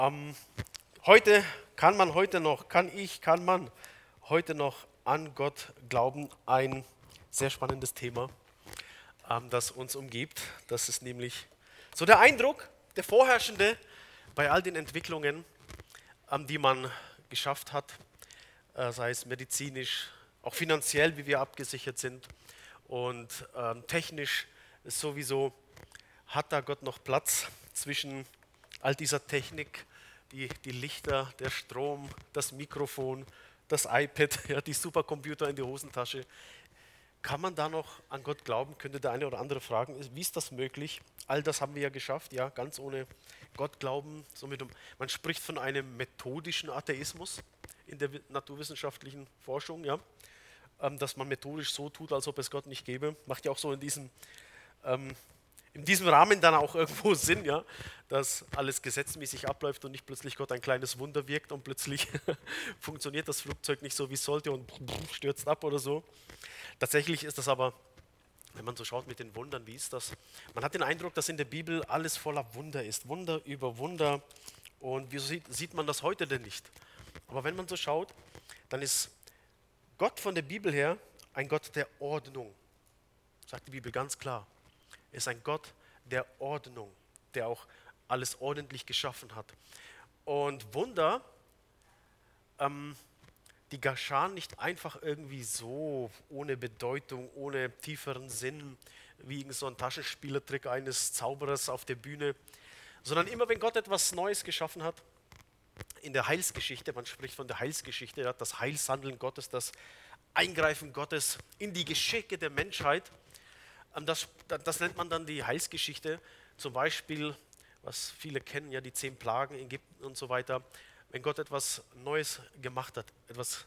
Ähm, heute kann man heute noch an Gott glauben? Ein sehr spannendes Thema, das uns umgibt. Das ist nämlich so der Eindruck, der vorherrschende bei all den Entwicklungen, die man geschafft hat, sei es medizinisch, auch finanziell, wie wir abgesichert sind und technisch sowieso. Hat da Gott noch Platz zwischen all dieser Technik, die Lichter, der Strom, das Mikrofon, das iPad, ja, die Supercomputer in die Hosentasche? Kann man da noch an Gott glauben? Könnte der eine oder andere fragen, wie ist das möglich? All das haben wir ja geschafft, ja, ganz ohne Gott glauben. Man spricht von einem methodischen Atheismus in der naturwissenschaftlichen Forschung, ja, dass man methodisch so tut, als ob es Gott nicht gäbe. Macht ja auch so ähm, in diesem Rahmen dann auch irgendwo Sinn, ja, dass alles gesetzmäßig abläuft und nicht plötzlich Gott ein kleines Wunder wirkt und plötzlich funktioniert das Flugzeug nicht so, wie es sollte und stürzt ab oder so. Tatsächlich ist das aber, wenn man so schaut mit den Wundern, wie ist das? Man hat den Eindruck, dass in der Bibel alles voller Wunder ist, Wunder über Wunder. Und wieso sieht man das heute denn nicht? Aber wenn man so schaut, dann ist Gott von der Bibel her ein Gott der Ordnung, sagt die Bibel ganz klar. Er ist ein Gott der Ordnung, der auch alles ordentlich geschaffen hat. Und Wunder, die geschahen nicht einfach irgendwie so, ohne Bedeutung, ohne tieferen Sinn, wie irgend so ein Taschenspielertrick eines Zauberers auf der Bühne, sondern immer wenn Gott etwas Neues geschaffen hat, in der Heilsgeschichte, man spricht von der Heilsgeschichte, ja, das Heilshandeln Gottes, das Eingreifen Gottes in die Geschicke der Menschheit, das nennt man dann die Heilsgeschichte. Zum Beispiel, was viele kennen, ja, die 10 Plagen in Ägypten und so weiter. Wenn Gott etwas Neues gemacht hat, etwas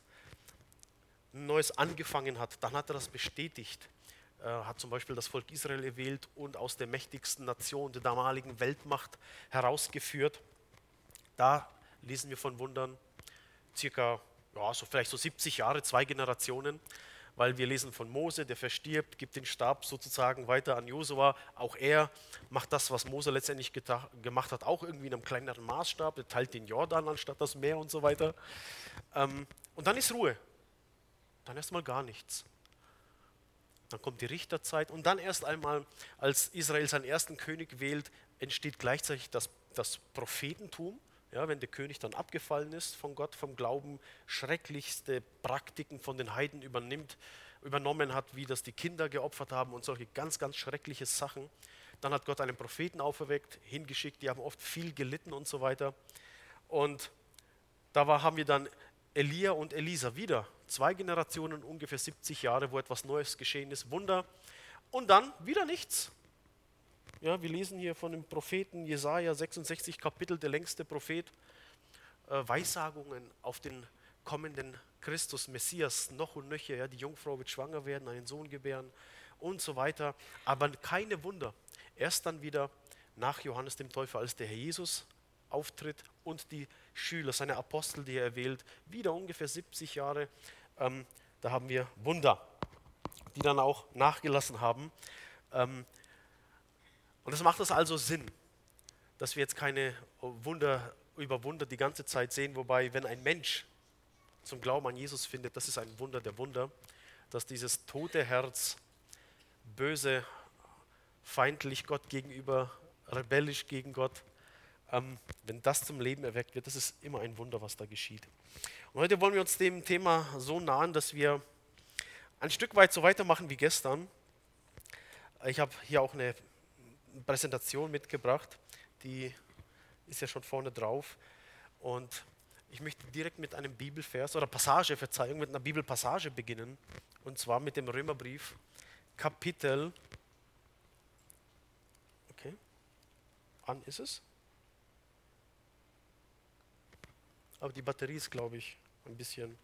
Neues angefangen hat, dann hat er das bestätigt. Er hat zum Beispiel das Volk Israel erwählt und aus der mächtigsten Nation der damaligen Weltmacht herausgeführt. Da lesen wir von Wundern, circa, ja, so vielleicht so 70 Jahre, 2 Generationen, weil wir lesen von Mose, der verstirbt, gibt den Stab sozusagen weiter an Josua. Auch er macht das, was Mose letztendlich gemacht hat, auch irgendwie in einem kleineren Maßstab. Er teilt den Jordan anstatt das Meer und so weiter. Und dann ist Ruhe. Dann erstmal gar nichts. Dann kommt die Richterzeit und dann erst einmal, als Israel seinen ersten König wählt, entsteht gleichzeitig das Prophetentum. Ja, wenn der König dann abgefallen ist von Gott, vom Glauben, schrecklichste Praktiken von den Heiden übernommen hat, wie das die Kinder geopfert haben und solche ganz, ganz schreckliche Sachen. Dann hat Gott einen Propheten auferweckt, hingeschickt, die haben oft viel gelitten und so weiter. Und haben wir dann Elia und Elisa wieder. 2 Generationen, ungefähr 70 Jahre, wo etwas Neues geschehen ist, Wunder. Und dann wieder nichts. Ja, wir lesen hier von dem Propheten Jesaja 66 Kapitel, der längste Prophet, Weissagungen auf den kommenden Christus, Messias, noch und nöcher. Ja, die Jungfrau wird schwanger werden, einen Sohn gebären und so weiter. Aber keine Wunder. Erst dann wieder nach Johannes dem Täufer, als der Herr Jesus auftritt und die Schüler, seine Apostel, die er erwählt, wieder ungefähr 70 Jahre, da haben wir Wunder, die dann auch nachgelassen haben. Und das macht es also Sinn, dass wir jetzt keine Wunder über Wunder die ganze Zeit sehen, wobei, wenn ein Mensch zum Glauben an Jesus findet, das ist ein Wunder der Wunder, dass dieses tote Herz, böse, feindlich Gott gegenüber, rebellisch gegen Gott, wenn das zum Leben erweckt wird, das ist immer ein Wunder, was da geschieht. Und heute wollen wir uns dem Thema so nahen, dass wir ein Stück weit so weitermachen wie gestern. Ich habe hier auch eine Präsentation mitgebracht, die ist ja schon vorne drauf. Und ich möchte direkt mit einem Bibelvers oder Passage, Verzeihung, mit einer Bibelpassage beginnen. Und zwar mit dem Römerbrief, Kapitel. Okay, an ist es? Aber die Batterie ist, glaube ich, ein bisschen.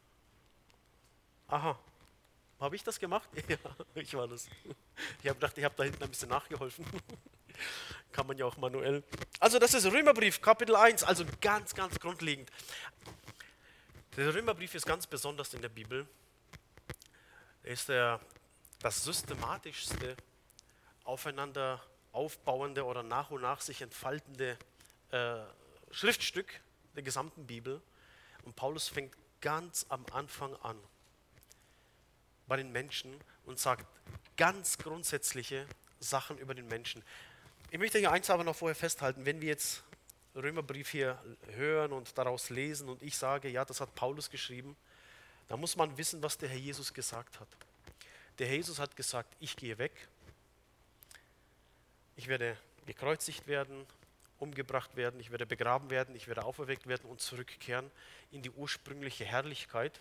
Aha, habe ich das gemacht? Ja, ich war das. Ich habe gedacht, ich habe da hinten ein bisschen nachgeholfen. Kann man ja auch manuell. Also das ist Römerbrief, Kapitel 1, also ganz, ganz grundlegend. Der Römerbrief ist ganz besonders in der Bibel. Er ist das systematischste, aufeinander aufbauende oder nach und nach sich entfaltende Schriftstück der gesamten Bibel. Und Paulus fängt ganz am Anfang an bei den Menschen und sagt ganz grundsätzliche Sachen über den Menschen. Ich möchte hier eins aber noch vorher festhalten, wenn wir jetzt Römerbrief hier hören und daraus lesen und ich sage, ja, das hat Paulus geschrieben, dann muss man wissen, was der Herr Jesus gesagt hat. Der Herr Jesus hat gesagt, ich gehe weg, ich werde gekreuzigt werden, umgebracht werden, ich werde begraben werden, ich werde auferweckt werden und zurückkehren in die ursprüngliche Herrlichkeit.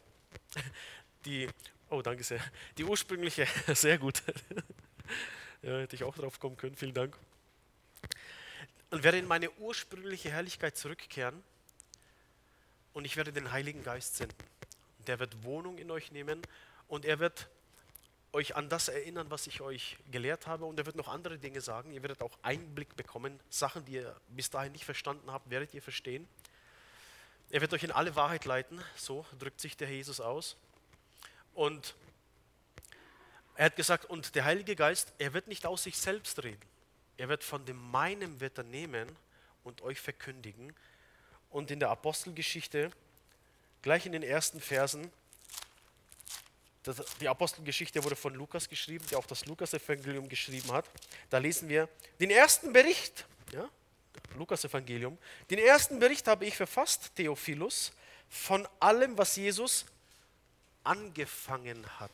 Danke sehr. Die ursprüngliche, sehr gut. Ja, hätte ich auch drauf kommen können, vielen Dank. Und werde in meine ursprüngliche Herrlichkeit zurückkehren und ich werde den Heiligen Geist senden. Der wird Wohnung in euch nehmen und er wird euch an das erinnern, was ich euch gelehrt habe und er wird noch andere Dinge sagen. Ihr werdet auch Einblick bekommen, Sachen, die ihr bis dahin nicht verstanden habt, werdet ihr verstehen. Er wird euch in alle Wahrheit leiten, so drückt sich der Herr Jesus aus. Und er hat gesagt, und der Heilige Geist, er wird nicht aus sich selbst reden. Er wird von dem meinem wird er nehmen und euch verkündigen. Und in der Apostelgeschichte, gleich in den ersten Versen, die Apostelgeschichte wurde von Lukas geschrieben, der auch das Lukas-Evangelium geschrieben hat. Da lesen wir den ersten Bericht, ja, Lukas-Evangelium. Den ersten Bericht habe ich verfasst, Theophilus, von allem, was Jesus angefangen hat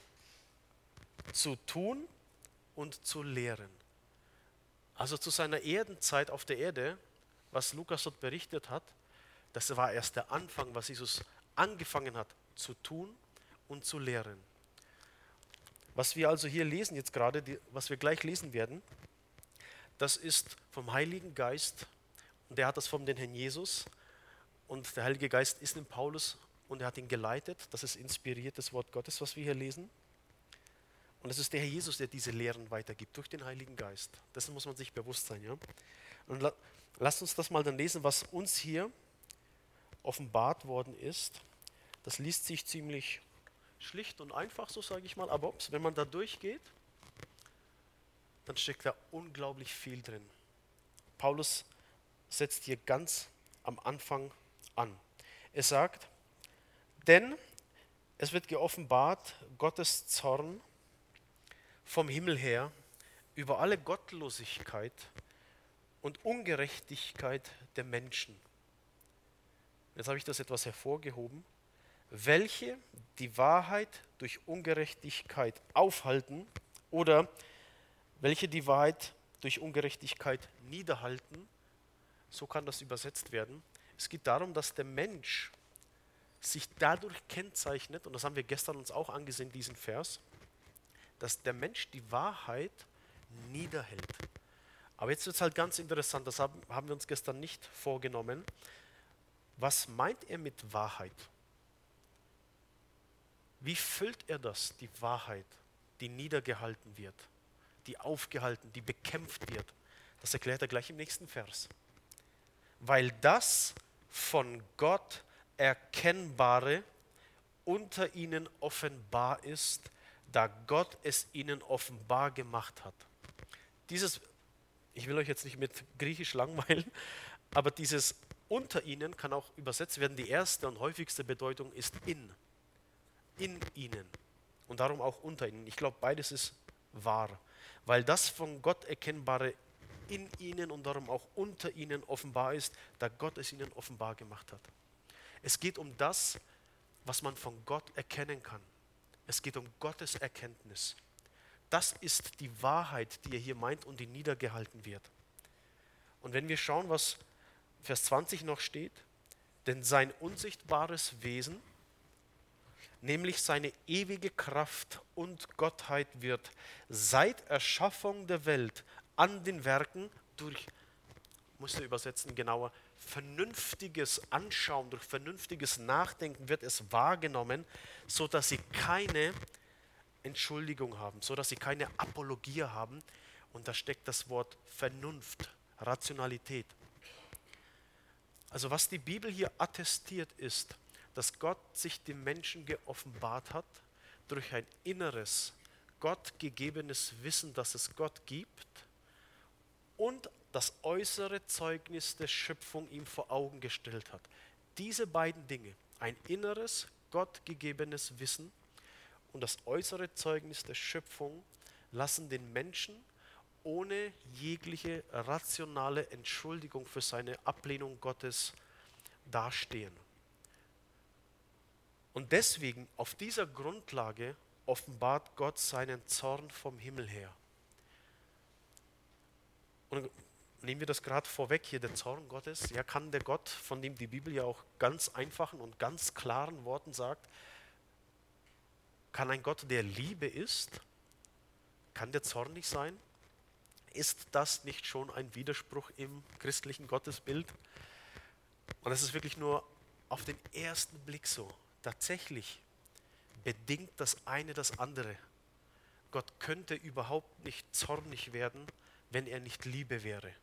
zu tun und zu lehren. Also zu seiner Erdenzeit auf der Erde, was Lukas dort berichtet hat, das war erst der Anfang, was Jesus angefangen hat zu tun und zu lehren. Was wir also hier lesen jetzt gerade, was wir gleich lesen werden, das ist vom Heiligen Geist und der hat das von den Herrn Jesus und der Heilige Geist ist in Paulus und er hat ihn geleitet. Das ist inspiriertes Wort Gottes, was wir hier lesen. Und es ist der Herr Jesus, der diese Lehren weitergibt durch den Heiligen Geist. Dessen muss man sich bewusst sein. Ja? Und lasst uns das mal dann lesen, was uns hier offenbart worden ist. Das liest sich ziemlich schlicht und einfach, so sage ich mal, aber wenn man da durchgeht, dann steckt da unglaublich viel drin. Paulus setzt hier ganz am Anfang an. Er sagt, denn es wird geoffenbart Gottes Zorn vom Himmel her über alle Gottlosigkeit und Ungerechtigkeit der Menschen. Jetzt habe ich das etwas hervorgehoben, welche die Wahrheit durch Ungerechtigkeit aufhalten oder welche die Wahrheit durch Ungerechtigkeit niederhalten. So kann das übersetzt werden. Es geht darum, dass der Mensch sich dadurch kennzeichnet, und das haben wir gestern uns auch angesehen, diesen Vers, dass der Mensch die Wahrheit niederhält. Aber jetzt wird es halt ganz interessant, das haben wir uns gestern nicht vorgenommen. Was meint er mit Wahrheit? Wie füllt er das, die Wahrheit, die niedergehalten wird, die aufgehalten, die bekämpft wird? Das erklärt er gleich im nächsten Vers. Weil das von Gott Erkennbare unter ihnen offenbar ist, da Gott es ihnen offenbar gemacht hat. Ich will euch jetzt nicht mit Griechisch langweilen, aber dieses unter ihnen kann auch übersetzt werden. Die erste und häufigste Bedeutung ist in ihnen und darum auch unter ihnen. Ich glaube, beides ist wahr, weil das von Gott Erkennbare in ihnen und darum auch unter ihnen offenbar ist, da Gott es ihnen offenbar gemacht hat. Es geht um das, was man von Gott erkennen kann. Es geht um Gottes Erkenntnis. Das ist die Wahrheit, die er hier meint und die niedergehalten wird. Und wenn wir schauen, was Vers 20 noch steht, denn sein unsichtbares Wesen, nämlich seine ewige Kraft und Gottheit wird seit Erschaffung der Welt an den Werken durch, musst du übersetzen genauer, vernünftiges Anschauen, durch vernünftiges Nachdenken wird es wahrgenommen, sodass sie keine Entschuldigung haben, sodass sie keine Apologie haben. Und da steckt das Wort Vernunft, Rationalität. Also was die Bibel hier attestiert ist, dass Gott sich dem Menschen geoffenbart hat durch ein inneres, gottgegebenes Wissen, dass es Gott gibt und das äußere Zeugnis der Schöpfung ihm vor Augen gestellt hat. Diese beiden Dinge, ein inneres, gottgegebenes Wissen und das äußere Zeugnis der Schöpfung, lassen den Menschen ohne jegliche rationale Entschuldigung für seine Ablehnung Gottes dastehen. Und deswegen, auf dieser Grundlage, offenbart Gott seinen Zorn vom Himmel her. Und nehmen wir das gerade vorweg hier, der Zorn Gottes. Ja, kann der Gott, von dem die Bibel ja auch ganz einfachen und ganz klaren Worten sagt, kann ein Gott, der Liebe ist, kann der zornig sein? Ist das nicht schon ein Widerspruch im christlichen Gottesbild? Und es ist wirklich nur auf den ersten Blick so. Tatsächlich bedingt das eine das andere. Gott könnte überhaupt nicht zornig werden, wenn er nicht Liebe wäre.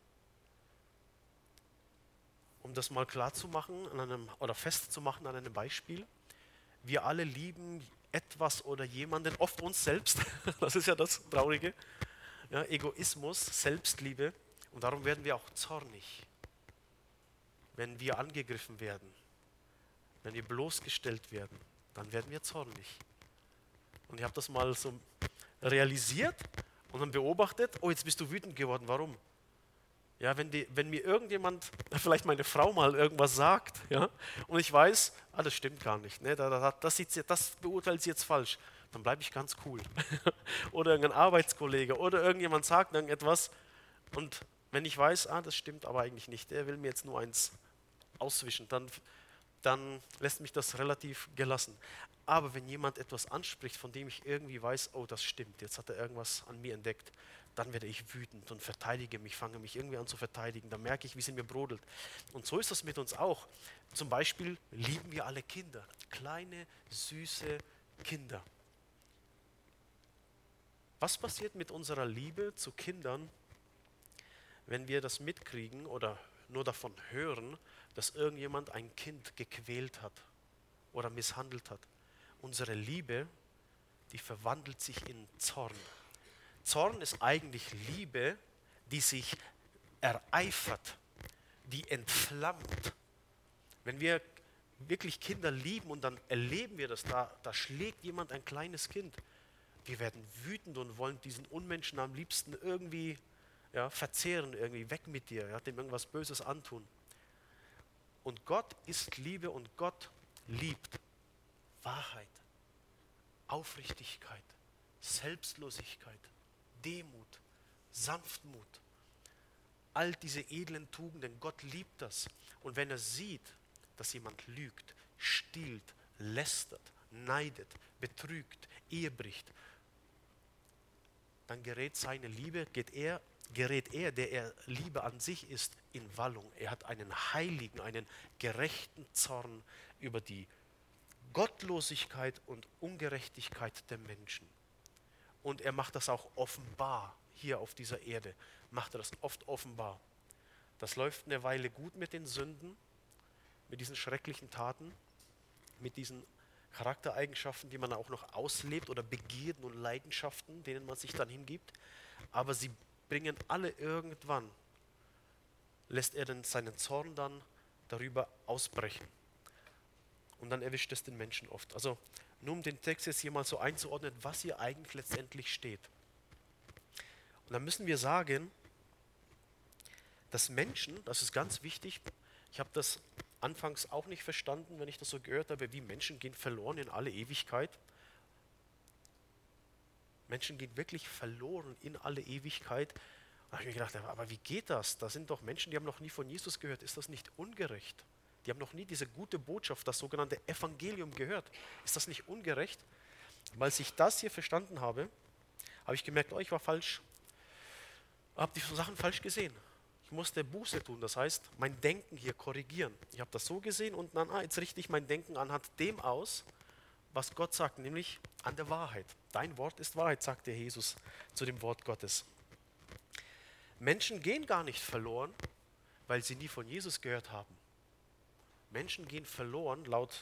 Um das mal klar zu machen oder festzumachen an einem Beispiel. Wir alle lieben etwas oder jemanden, oft uns selbst. Das ist ja das Traurige. Ja, Egoismus, Selbstliebe. Und darum werden wir auch zornig, wenn wir angegriffen werden, wenn wir bloßgestellt werden. Dann werden wir zornig. Und ich habe das mal so realisiert und dann beobachtet, oh, jetzt bist du wütend geworden, warum? Ja, wenn mir irgendjemand, vielleicht meine Frau mal irgendwas sagt, ja, und ich weiß, das stimmt gar nicht, ne, das beurteilt sie jetzt falsch, dann bleibe ich ganz cool. Oder irgendein Arbeitskollege oder irgendjemand sagt irgendetwas und wenn ich weiß, das stimmt aber eigentlich nicht, der will mir jetzt nur eins auswischen, dann lässt mich das relativ gelassen. Aber wenn jemand etwas anspricht, von dem ich irgendwie weiß, oh, das stimmt, jetzt hat er irgendwas an mir entdeckt, dann werde ich wütend und verteidige mich, fange mich irgendwie an zu verteidigen. Dann merke ich, wie es in mir brodelt. Und so ist das mit uns auch. Zum Beispiel lieben wir alle Kinder, kleine, süße Kinder. Was passiert mit unserer Liebe zu Kindern, wenn wir das mitkriegen oder nur davon hören, dass irgendjemand ein Kind gequält hat oder misshandelt hat? Unsere Liebe, die verwandelt sich in Zorn. Zorn ist eigentlich Liebe, die sich ereifert, die entflammt. Wenn wir wirklich Kinder lieben und dann erleben wir das, da schlägt jemand ein kleines Kind. Wir werden wütend und wollen diesen Unmenschen am liebsten irgendwie verzehren, irgendwie weg mit dir, dem irgendwas Böses antun. Und Gott ist Liebe und Gott liebt Wahrheit, Aufrichtigkeit, Selbstlosigkeit, Demut, Sanftmut, all diese edlen Tugenden, Gott liebt das. Und wenn er sieht, dass jemand lügt, stiehlt, lästert, neidet, betrügt, Ehe bricht, dann gerät seine Liebe, gerät er, der er Liebe an sich ist, in Wallung. Er hat einen heiligen, einen gerechten Zorn über die Gottlosigkeit und Ungerechtigkeit der Menschen. Und er macht das auch offenbar, hier auf dieser Erde, macht er das oft offenbar. Das läuft eine Weile gut mit den Sünden, mit diesen schrecklichen Taten, mit diesen Charaktereigenschaften, die man auch noch auslebt oder Begierden und Leidenschaften, denen man sich dann hingibt. Aber sie bringen alle irgendwann, lässt er dann seinen Zorn dann darüber ausbrechen. Und dann erwischt es den Menschen oft. Also nur um den Text jetzt hier mal so einzuordnen, was hier eigentlich letztendlich steht. Und dann müssen wir sagen, dass Menschen, das ist ganz wichtig, ich habe das anfangs auch nicht verstanden, wenn ich das so gehört habe, wie Menschen gehen verloren in alle Ewigkeit. Menschen gehen wirklich verloren in alle Ewigkeit. Da habe ich mir gedacht, aber wie geht das? Da sind doch Menschen, die haben noch nie von Jesus gehört. Ist das nicht ungerecht? Die haben noch nie diese gute Botschaft, das sogenannte Evangelium gehört. Ist das nicht ungerecht? Weil ich das hier verstanden habe, habe ich gemerkt, ich war falsch, habe die Sachen falsch gesehen. Ich musste Buße tun, das heißt, mein Denken hier korrigieren. Ich habe das so gesehen und dann, jetzt richte ich mein Denken anhand dem aus, was Gott sagt, nämlich an der Wahrheit. Dein Wort ist Wahrheit, sagte Jesus zu dem Wort Gottes. Menschen gehen gar nicht verloren, weil sie nie von Jesus gehört haben. Menschen gehen verloren laut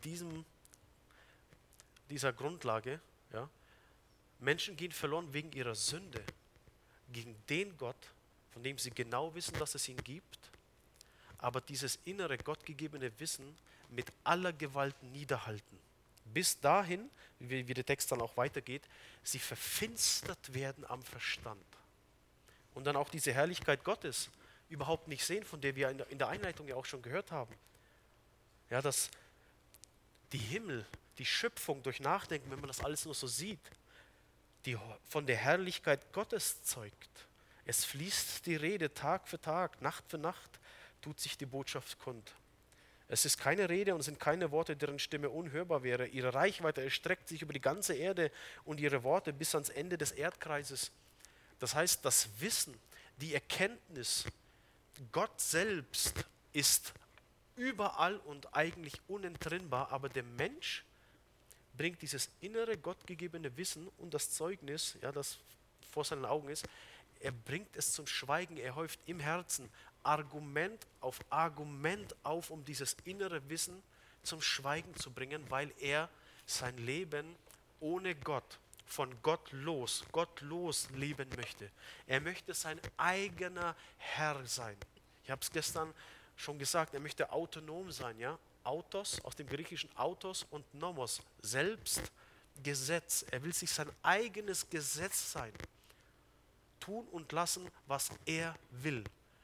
dieser Grundlage. Ja? Menschen gehen verloren wegen ihrer Sünde gegen den Gott, von dem sie genau wissen, dass es ihn gibt, aber dieses innere, gottgegebene Wissen mit aller Gewalt niederhalten. Bis dahin, wie der Text dann auch weitergeht, sie verfinstert werden am Verstand. Und dann auch diese Herrlichkeit Gottes überhaupt nicht sehen, von der wir in der Einleitung ja auch schon gehört haben. Ja, dass die Himmel, die Schöpfung durch Nachdenken, wenn man das alles nur so sieht, die von der Herrlichkeit Gottes zeugt. Es fließt die Rede Tag für Tag, Nacht für Nacht tut sich die Botschaft kund. Es ist keine Rede und sind keine Worte, deren Stimme unhörbar wäre. Ihre Reichweite erstreckt sich über die ganze Erde und ihre Worte bis ans Ende des Erdkreises. Das heißt, das Wissen, die Erkenntnis, Gott selbst ist überall und eigentlich unentrinnbar, aber der Mensch bringt dieses innere, gottgegebene Wissen und das Zeugnis, ja, das vor seinen Augen ist, er bringt es zum Schweigen, er häuft im Herzen Argument auf, um dieses innere Wissen zum Schweigen zu bringen, weil er sein Leben ohne Gott, von gottlos leben möchte. Er möchte sein eigener Herr sein. Ich habe es gestern schon gesagt, er möchte autonom sein, ja? Autos, aus dem griechischen Autos und Nomos, selbst Gesetz. Er will sich sein eigenes Gesetz sein. Tun und lassen, was er will.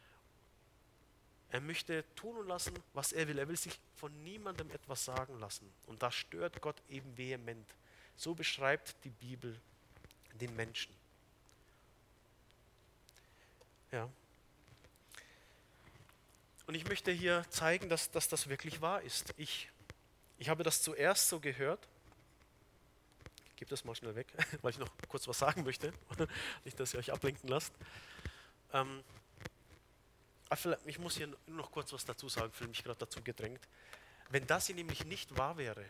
Er möchte tun und lassen, was er will. Er will sich von niemandem etwas sagen lassen. Und das stört Gott eben vehement. So beschreibt die Bibel den Menschen. Ja. Und ich möchte hier zeigen, dass das wirklich wahr ist. Ich habe das zuerst so gehört. Ich gebe das mal schnell weg, weil ich noch kurz was sagen möchte. Nicht, dass ihr euch ablenken lasst. Ich muss hier nur noch kurz was dazu sagen, fühle mich gerade dazu gedrängt. Wenn das hier nämlich nicht wahr wäre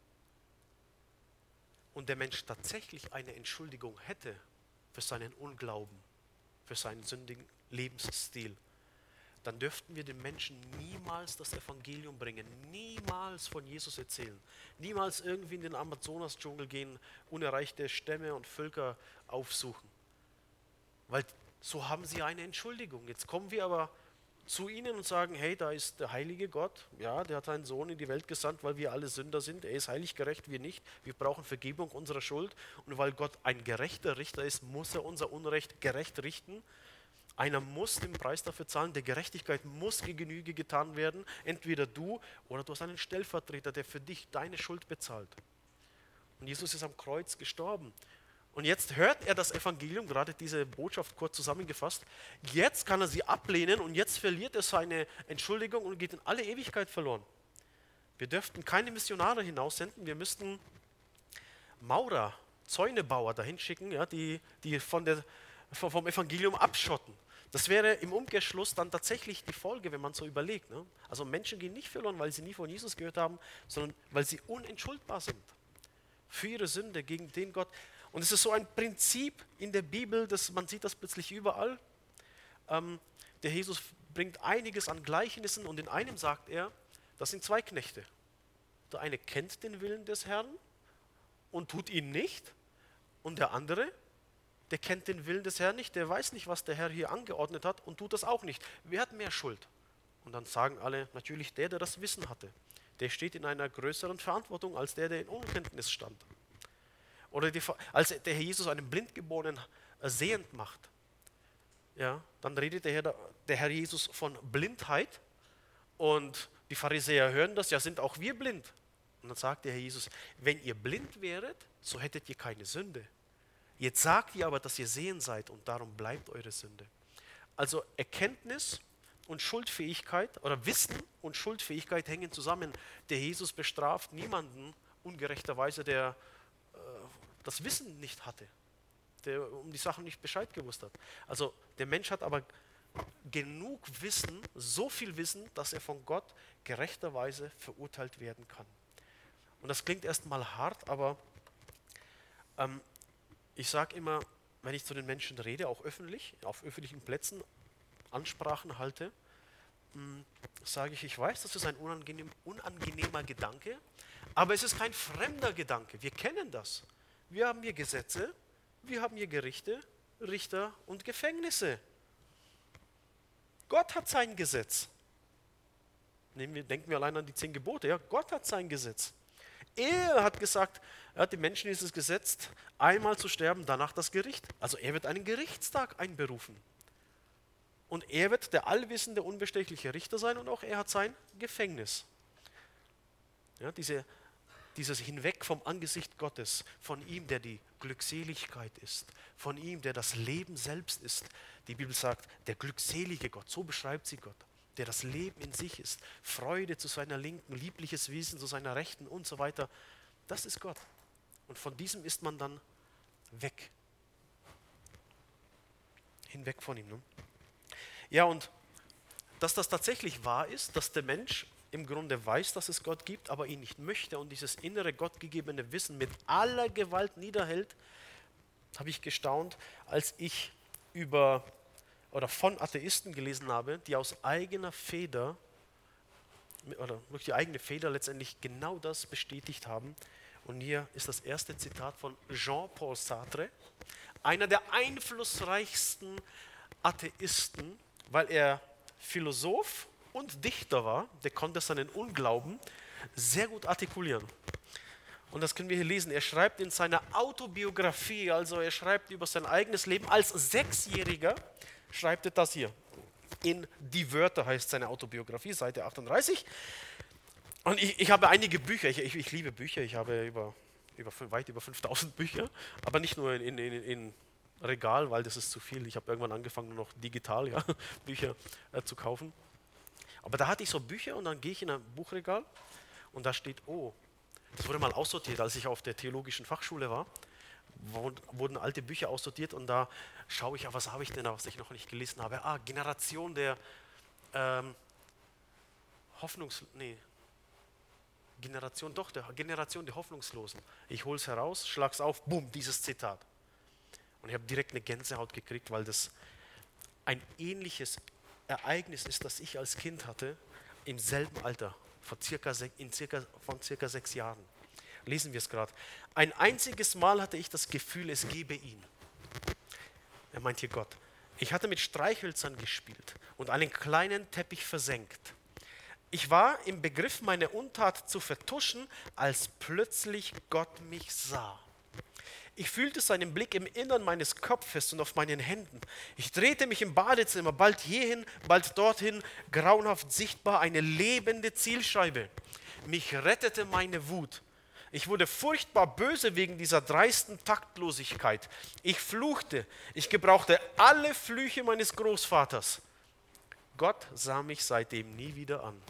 und der Mensch tatsächlich eine Entschuldigung hätte für seinen Unglauben, für seinen sündigen Lebensstil, dann dürften wir den Menschen niemals das Evangelium bringen, niemals von Jesus erzählen, niemals irgendwie in den Amazonas-Dschungel gehen, unerreichte Stämme und Völker aufsuchen. Weil so haben sie eine Entschuldigung. Jetzt kommen wir aber zu ihnen und sagen, hey, da ist der heilige Gott, ja, der hat seinen Sohn in die Welt gesandt, weil wir alle Sünder sind, er ist heilig gerecht, wir nicht, wir brauchen Vergebung unserer Schuld und weil Gott ein gerechter Richter ist, muss er unser Unrecht gerecht richten. Einer muss den Preis dafür zahlen, der Gerechtigkeit muss Genüge getan werden, entweder du oder du hast einen Stellvertreter, der für dich deine Schuld bezahlt. Und Jesus ist am Kreuz gestorben. Und jetzt hört er das Evangelium, gerade diese Botschaft kurz zusammengefasst, jetzt kann er sie ablehnen und jetzt verliert er seine Entschuldigung und geht in alle Ewigkeit verloren. Wir dürften keine Missionare hinaussenden, wir müssten Maurer, Zäunebauer dahin schicken, ja, die vom Evangelium abschotten. Das wäre im Umkehrschluss dann tatsächlich die Folge, wenn man so überlegt. Ne? Also Menschen gehen nicht verloren, weil sie nie von Jesus gehört haben, sondern weil sie unentschuldbar sind für ihre Sünde gegen den Gott. Und es ist so ein Prinzip in der Bibel, man sieht das plötzlich überall. Der Jesus bringt einiges an Gleichnissen und in einem sagt er, das sind zwei Knechte. Der eine kennt den Willen des Herrn und tut ihn nicht und der andere, der kennt den Willen des Herrn nicht, der weiß nicht, was der Herr hier angeordnet hat und tut das auch nicht. Wer hat mehr Schuld? Und dann sagen alle, natürlich der das Wissen hatte. Der steht in einer größeren Verantwortung als der in Unkenntnis stand. Oder als der Herr Jesus einen Blindgeborenen sehend macht, ja, dann redet der Herr Jesus von Blindheit und die Pharisäer hören das, ja, sind auch wir blind. Und dann sagt der Herr Jesus, wenn ihr blind wäret, so hättet ihr keine Sünde. Jetzt sagt ihr aber, dass ihr sehend seid und darum bleibt eure Sünde. Also Erkenntnis und Schuldfähigkeit oder Wissen und Schuldfähigkeit hängen zusammen. Der Jesus bestraft niemanden ungerechterweise, der das Wissen nicht hatte, der um die Sachen nicht Bescheid gewusst hat. Also der Mensch hat aber genug Wissen, so viel Wissen, dass er von Gott gerechterweise verurteilt werden kann. Und das klingt erstmal hart, aber ich sage immer, wenn ich zu den Menschen rede, auch öffentlich, auf öffentlichen Plätzen Ansprachen halte, sage ich weiß, das ist ein unangenehmer Gedanke, aber es ist kein fremder Gedanke. Wir kennen das. Wir haben hier Gesetze, wir haben hier Gerichte, Richter und Gefängnisse. Gott hat sein Gesetz. Denken wir allein an die 10 Gebote. Ja? Gott hat sein Gesetz. Er hat gesagt, er hat den Menschen dieses Gesetz, einmal zu sterben, danach das Gericht. Also er wird einen Gerichtstag einberufen. Und er wird der allwissende, unbestechliche Richter sein und auch er hat sein Gefängnis. Ja, dieses Hinweg vom Angesicht Gottes, von ihm, der die Glückseligkeit ist, von ihm, der das Leben selbst ist. Die Bibel sagt, der glückselige Gott, so beschreibt sie Gott, der das Leben in sich ist, Freude zu seiner Linken, liebliches Wesen zu seiner Rechten und so weiter. Das ist Gott. Und von diesem ist man dann weg. Hinweg von ihm. Ne? Ja, und dass das tatsächlich wahr ist, dass der Mensch im Grunde weiß, dass es Gott gibt, aber ihn nicht möchte und dieses innere gottgegebene Wissen mit aller Gewalt niederhält, habe ich gestaunt, als ich von Atheisten gelesen habe, die aus eigener Feder oder durch die eigene Feder letztendlich genau das bestätigt haben. Und hier ist das erste Zitat von Jean-Paul Sartre, einer der einflussreichsten Atheisten, weil er Philosoph und Dichter war, der konnte seinen Unglauben sehr gut artikulieren. Und das können wir hier lesen. Er schreibt in seiner Autobiografie, also er schreibt über sein eigenes Leben als 6-Jähriger, schreibt er das hier. In Die Wörter heißt seine Autobiografie, Seite 38. Und ich habe einige Bücher, ich liebe Bücher, ich habe weit über 5000 Bücher, aber nicht nur in Regal, weil das ist zu viel. Ich habe irgendwann angefangen, nur noch digital Bücher zu kaufen. Aber da hatte ich so Bücher und dann gehe ich in ein Buchregal und da steht, das wurde mal aussortiert, als ich auf der theologischen Fachschule war, wurden alte Bücher aussortiert und da schaue ich, was habe ich denn da, was ich noch nicht gelesen habe? Generation der Generation der Hoffnungslosen. Ich hole es heraus, schlage es auf, bumm, dieses Zitat. Und ich habe direkt eine Gänsehaut gekriegt, weil das ein ähnliches Ereignis ist, das ich als Kind hatte, im selben Alter, von circa 6 Jahren. Lesen wir es gerade. Ein einziges Mal hatte ich das Gefühl, es gebe ihn. Er meint hier Gott. Ich hatte mit Streichhölzern gespielt und einen kleinen Teppich versenkt. Ich war im Begriff, meine Untat zu vertuschen, als plötzlich Gott mich sah. Ich fühlte seinen Blick im Innern meines Kopfes und auf meinen Händen. Ich drehte mich im Badezimmer, bald hierhin, bald dorthin, grauenhaft sichtbar, eine lebende Zielscheibe. Mich rettete meine Wut. Ich wurde furchtbar böse wegen dieser dreisten Taktlosigkeit. Ich fluchte. Ich gebrauchte alle Flüche meines Großvaters. Gott sah mich seitdem nie wieder an.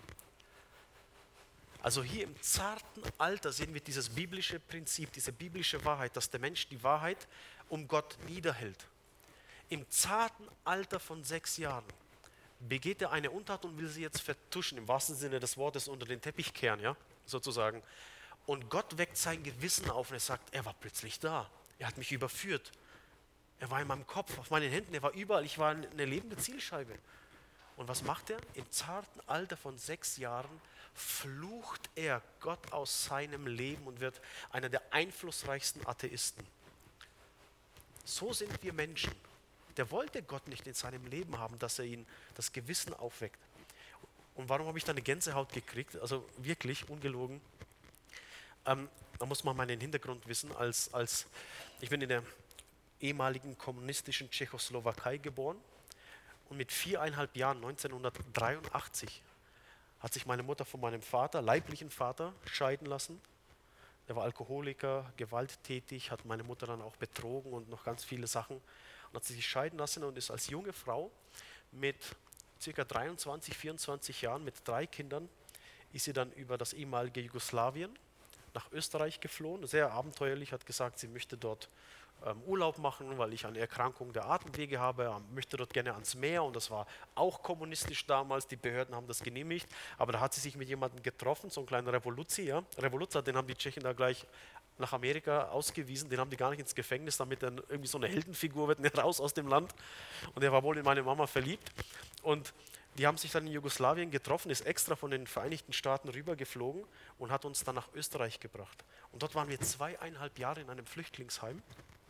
Also hier im zarten Alter sehen wir dieses biblische Prinzip, diese biblische Wahrheit, dass der Mensch die Wahrheit um Gott niederhält. Im zarten Alter von 6 Jahren begeht er eine Untat und will sie jetzt vertuschen, im wahrsten Sinne des Wortes unter den Teppich kehren, ja, sozusagen. Und Gott weckt sein Gewissen auf und er sagt, er war plötzlich da, er hat mich überführt. Er war in meinem Kopf, auf meinen Händen, er war überall, ich war eine lebende Zielscheibe. Und was macht er? Im zarten Alter von 6 Jahren flucht er Gott aus seinem Leben und wird einer der einflussreichsten Atheisten. So sind wir Menschen. Der wollte Gott nicht in seinem Leben haben, dass er ihn das Gewissen aufweckt. Und warum habe ich da eine Gänsehaut gekriegt? Also wirklich, ungelogen. Da muss man mal den Hintergrund wissen. Ich bin in der ehemaligen kommunistischen Tschechoslowakei geboren. Und mit 4,5 Jahren, 1983, hat sich meine Mutter von meinem Vater, leiblichen Vater, scheiden lassen. Er war Alkoholiker, gewalttätig, hat meine Mutter dann auch betrogen und noch ganz viele Sachen. Und hat sich scheiden lassen und ist als junge Frau mit ca. 23, 24 Jahren, mit 3 Kindern, ist sie dann über das ehemalige Jugoslawien nach Österreich geflohen. Sehr abenteuerlich, hat gesagt, sie möchte dort Urlaub machen, weil ich eine Erkrankung der Atemwege habe, möchte dort gerne ans Meer und das war auch kommunistisch damals, die Behörden haben das genehmigt, aber da hat sie sich mit jemandem getroffen, so ein kleiner Revoluzer, den haben die Tschechen da gleich nach Amerika ausgewiesen, den haben die gar nicht ins Gefängnis, damit er irgendwie so eine Heldenfigur wird, nicht raus aus dem Land und er war wohl in meine Mama verliebt und die haben sich dann in Jugoslawien getroffen, ist extra von den Vereinigten Staaten rübergeflogen und hat uns dann nach Österreich gebracht und dort waren wir 2,5 Jahre in einem Flüchtlingsheim.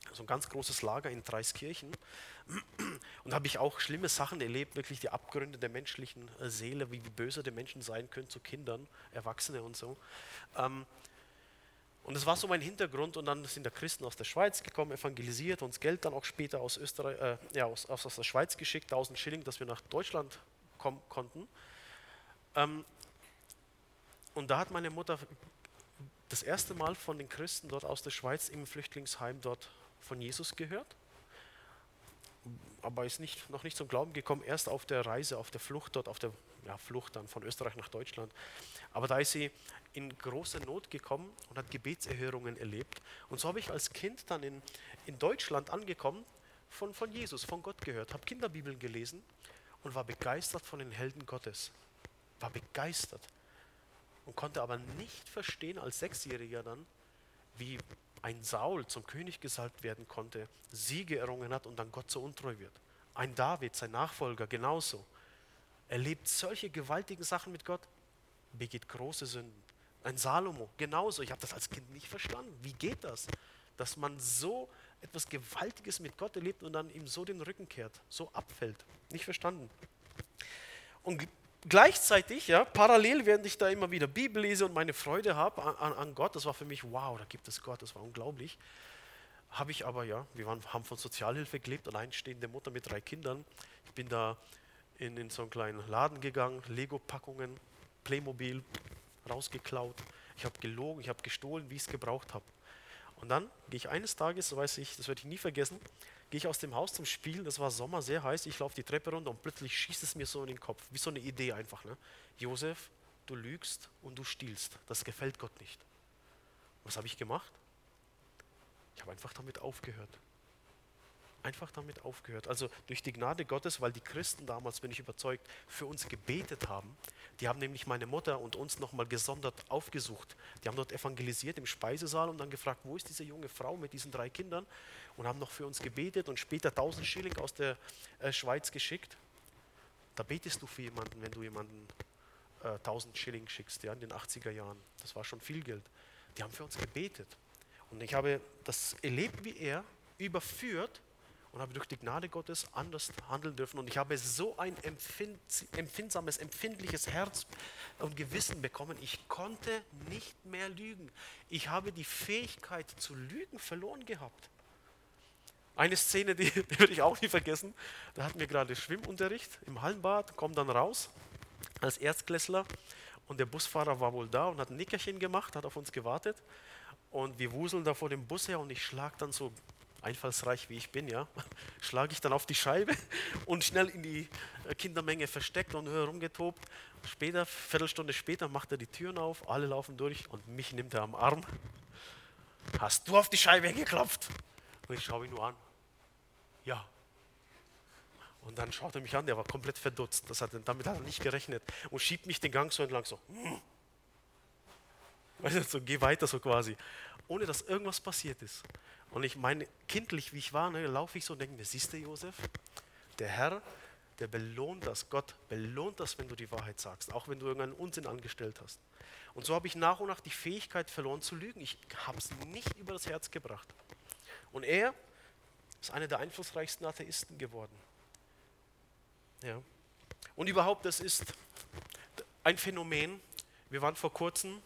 so ein ganz großes Lager in Dreiskirchen. Und da habe ich auch schlimme Sachen erlebt, wirklich die Abgründe der menschlichen Seele, wie böse die Menschen sein können zu Kindern, Erwachsene und so. Ähm, und das war so mein Hintergrund und dann sind da Christen aus der Schweiz gekommen, evangelisiert, uns Geld dann auch später aus Österreich, aus der Schweiz geschickt, 1000 Schilling, dass wir nach Deutschland kommen konnten. Ähm, und da hat meine Mutter das erste Mal von den Christen dort aus der Schweiz im Flüchtlingsheim dort von Jesus gehört, aber ist noch nicht zum Glauben gekommen, erst auf der Reise, auf der Flucht dort, auf der Flucht dann von Österreich nach Deutschland. Aber da ist sie in große Not gekommen und hat Gebetserhörungen erlebt. Und so habe ich als Kind dann in Deutschland angekommen, von Jesus, von Gott gehört, habe Kinderbibeln gelesen und war begeistert von den Helden Gottes. War begeistert und konnte aber nicht verstehen als Sechsjähriger dann, wie ein Saul zum König gesalbt werden konnte, Siege errungen hat und dann Gott so untreu wird. Ein David, sein Nachfolger, genauso. Erlebt solche gewaltigen Sachen mit Gott, begeht große Sünden. Ein Salomo, genauso. Ich habe das als Kind nicht verstanden. Wie geht das? Dass man so etwas Gewaltiges mit Gott erlebt und dann ihm so den Rücken kehrt, so abfällt. Nicht verstanden. Und gleichzeitig, ja, parallel, während ich da immer wieder Bibel lese und meine Freude habe an Gott, das war für mich, wow, da gibt es Gott, das war unglaublich, habe ich aber, haben von Sozialhilfe gelebt, alleinstehende Mutter mit 3 Kindern. Ich bin da in so einen kleinen Laden gegangen, Lego-Packungen, Playmobil, rausgeklaut. Ich habe gelogen, ich habe gestohlen, wie ich es gebraucht habe. Und dann gehe ich eines Tages, so weiß ich, das werde ich nie vergessen, gehe ich aus dem Haus zum Spielen, das war Sommer, sehr heiß, ich laufe die Treppe runter und plötzlich schießt es mir so in den Kopf, wie so eine Idee einfach. Ne? Josef, du lügst und du stiehlst, das gefällt Gott nicht. Was habe ich gemacht? Ich habe einfach damit aufgehört. Einfach damit aufgehört. Also durch die Gnade Gottes, weil die Christen damals, bin ich überzeugt, für uns gebetet haben. Die haben nämlich meine Mutter und uns nochmal gesondert aufgesucht. Die haben dort evangelisiert im Speisesaal und dann gefragt, wo ist diese junge Frau mit diesen 3 Kindern? Und haben noch für uns gebetet und später 1000 Schilling aus der Schweiz geschickt. Da betest du für jemanden, wenn du jemanden 1000 Schilling schickst, ja, in den 80er Jahren. Das war schon viel Geld. Die haben für uns gebetet. Und ich habe das erlebt, wie er überführt und habe durch die Gnade Gottes anders handeln dürfen. Und ich habe so ein empfindsames, empfindliches Herz und Gewissen bekommen. Ich konnte nicht mehr lügen. Ich habe die Fähigkeit zu lügen verloren gehabt. Eine Szene, die werde ich auch nie vergessen. Da hatten wir gerade Schwimmunterricht im Hallenbad, kommen dann raus als Erstklässler und der Busfahrer war wohl da und hat ein Nickerchen gemacht, hat auf uns gewartet. Und wir wuseln da vor dem Bus her und ich schlage dann so einfallsreich wie ich bin, ja, schlage ich dann auf die Scheibe und schnell in die Kindermenge versteckt und herumgetobt. Später, Viertelstunde später macht er die Türen auf, alle laufen durch und mich nimmt er am Arm. Hast du auf die Scheibe geklopft? Und ich schaue ihn nur an. Ja. Und dann schaut er mich an, der war komplett verdutzt. Damit hat er nicht gerechnet und schiebt mich den Gang so entlang, so. Weißt du, so geh weiter so quasi, ohne dass irgendwas passiert ist. Und ich meine, kindlich wie ich war, ne, laufe ich so und denke mir, siehst du Josef, der Herr, der belohnt das, Gott belohnt das, wenn du die Wahrheit sagst, auch wenn du irgendeinen Unsinn angestellt hast. Und so habe ich nach und nach die Fähigkeit verloren zu lügen. Ich habe es nicht über das Herz gebracht. Und er ist einer der einflussreichsten Atheisten geworden. Ja. Und überhaupt, das ist ein Phänomen. Wir waren vor kurzem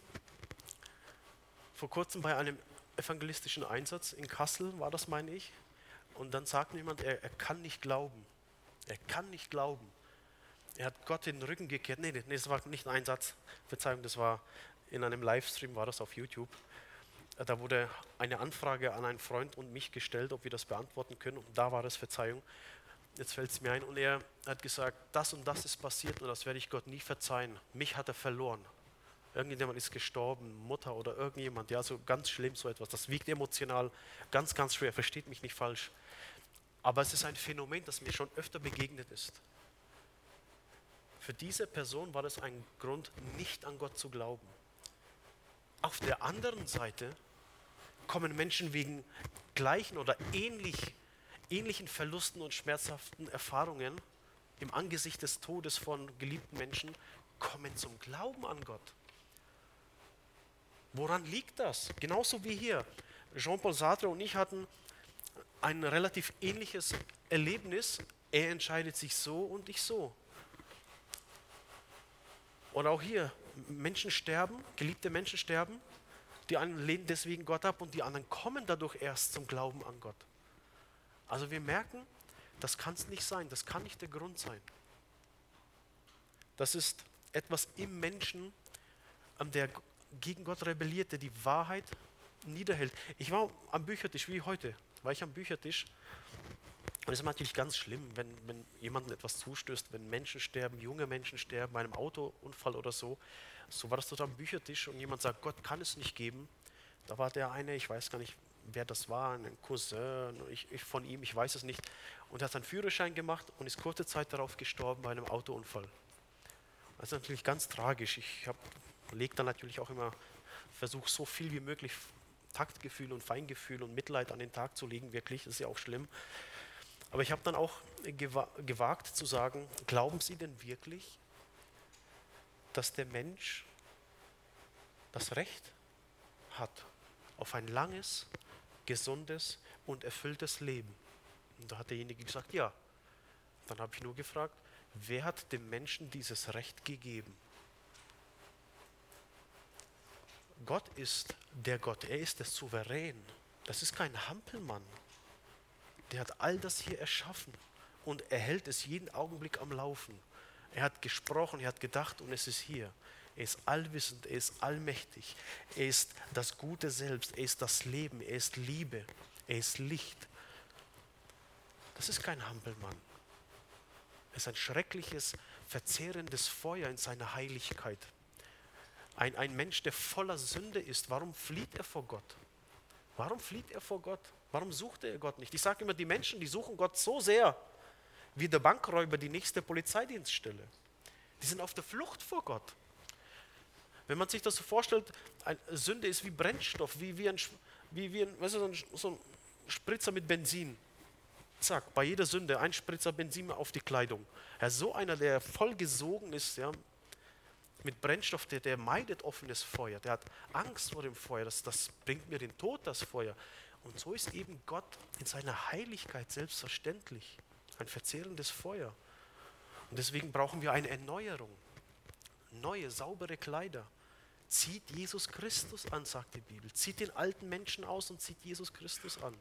bei einem evangelistischen Einsatz in Kassel, war das, meine ich. Und dann sagt mir jemand, er kann nicht glauben. Er kann nicht glauben. Er hat Gott den Rücken gekehrt. Nee, das war nicht ein Einsatz. Verzeihung, das war in einem Livestream, war das auf YouTube. Da wurde eine Anfrage an einen Freund und mich gestellt, ob wir das beantworten können. Und da war es, Verzeihung. Jetzt fällt es mir ein. Und er hat gesagt, das und das ist passiert und das werde ich Gott nie verzeihen. Mich hat er verloren. Irgendjemand ist gestorben, Mutter oder irgendjemand, ja, so ganz schlimm so etwas. Das wiegt emotional ganz, ganz schwer, versteht mich nicht falsch. Aber es ist ein Phänomen, das mir schon öfter begegnet ist. Für diese Person war das ein Grund, nicht an Gott zu glauben. Auf der anderen Seite kommen Menschen wegen gleichen oder ähnlichen Verlusten und schmerzhaften Erfahrungen im Angesicht des Todes von geliebten Menschen, kommen zum Glauben an Gott. Woran liegt das? Genauso wie hier. Jean-Paul Sartre und ich hatten ein relativ ähnliches Erlebnis. Er entscheidet sich so und ich so. Oder auch hier, Menschen sterben, geliebte Menschen sterben, die einen lehnen deswegen Gott ab und die anderen kommen dadurch erst zum Glauben an Gott. Also wir merken, das kann es nicht sein, das kann nicht der Grund sein. Das ist etwas im Menschen, der gegen Gott rebelliert, der die Wahrheit niederhält. Ich war am Büchertisch, wie heute, war ich am Büchertisch. Und es ist natürlich ganz schlimm, wenn jemandem etwas zustößt, wenn Menschen sterben, junge Menschen sterben, bei einem Autounfall oder so. So war das dort am Büchertisch und jemand sagt, Gott kann es nicht geben. Da war der eine, ich weiß gar nicht, wer das war, ein Cousin, ich von ihm, ich weiß es nicht. Und er hat seinen Führerschein gemacht und ist kurze Zeit darauf gestorben bei einem Autounfall. Das ist natürlich ganz tragisch. Ich lege dann natürlich auch immer, versuche so viel wie möglich Taktgefühl und Feingefühl und Mitleid an den Tag zu legen, wirklich, das ist ja auch schlimm. Aber ich habe dann auch gewagt zu sagen, glauben Sie denn wirklich, dass der Mensch das Recht hat auf ein langes, gesundes und erfülltes Leben? Und da hat derjenige gesagt, ja. Dann habe ich nur gefragt, wer hat dem Menschen dieses Recht gegeben? Gott ist der Gott, er ist der Souverän. Das ist kein Hampelmann. Der hat all das hier erschaffen und er hält es jeden Augenblick am Laufen. Er hat gesprochen, er hat gedacht und es ist hier. Er ist allwissend, er ist allmächtig. Er ist das Gute selbst, er ist das Leben, er ist Liebe, er ist Licht. Das ist kein Hampelmann. Er ist ein schreckliches, verzehrendes Feuer in seiner Heiligkeit. Ein Mensch, der voller Sünde ist, warum flieht er vor Gott? Warum flieht er vor Gott? Warum sucht er Gott nicht? Ich sage immer, die Menschen, die suchen Gott so sehr, wie der Bankräuber die nächste Polizeidienststelle. Die sind auf der Flucht vor Gott. Wenn man sich das so vorstellt, Sünde ist wie Brennstoff, wie ein, weißt du, so ein Spritzer mit Benzin. Zack, bei jeder Sünde ein Spritzer Benzin auf die Kleidung. Ja, so einer, der voll gesogen ist, ja, mit Brennstoff, der meidet offenes Feuer, der hat Angst vor dem Feuer, das bringt mir den Tod, das Feuer. Und so ist eben Gott in seiner Heiligkeit selbstverständlich ein verzehrendes Feuer. Und deswegen brauchen wir eine Erneuerung, neue, saubere Kleider. Zieht Jesus Christus an, sagt die Bibel. Zieht den alten Menschen aus und zieht Jesus Christus an.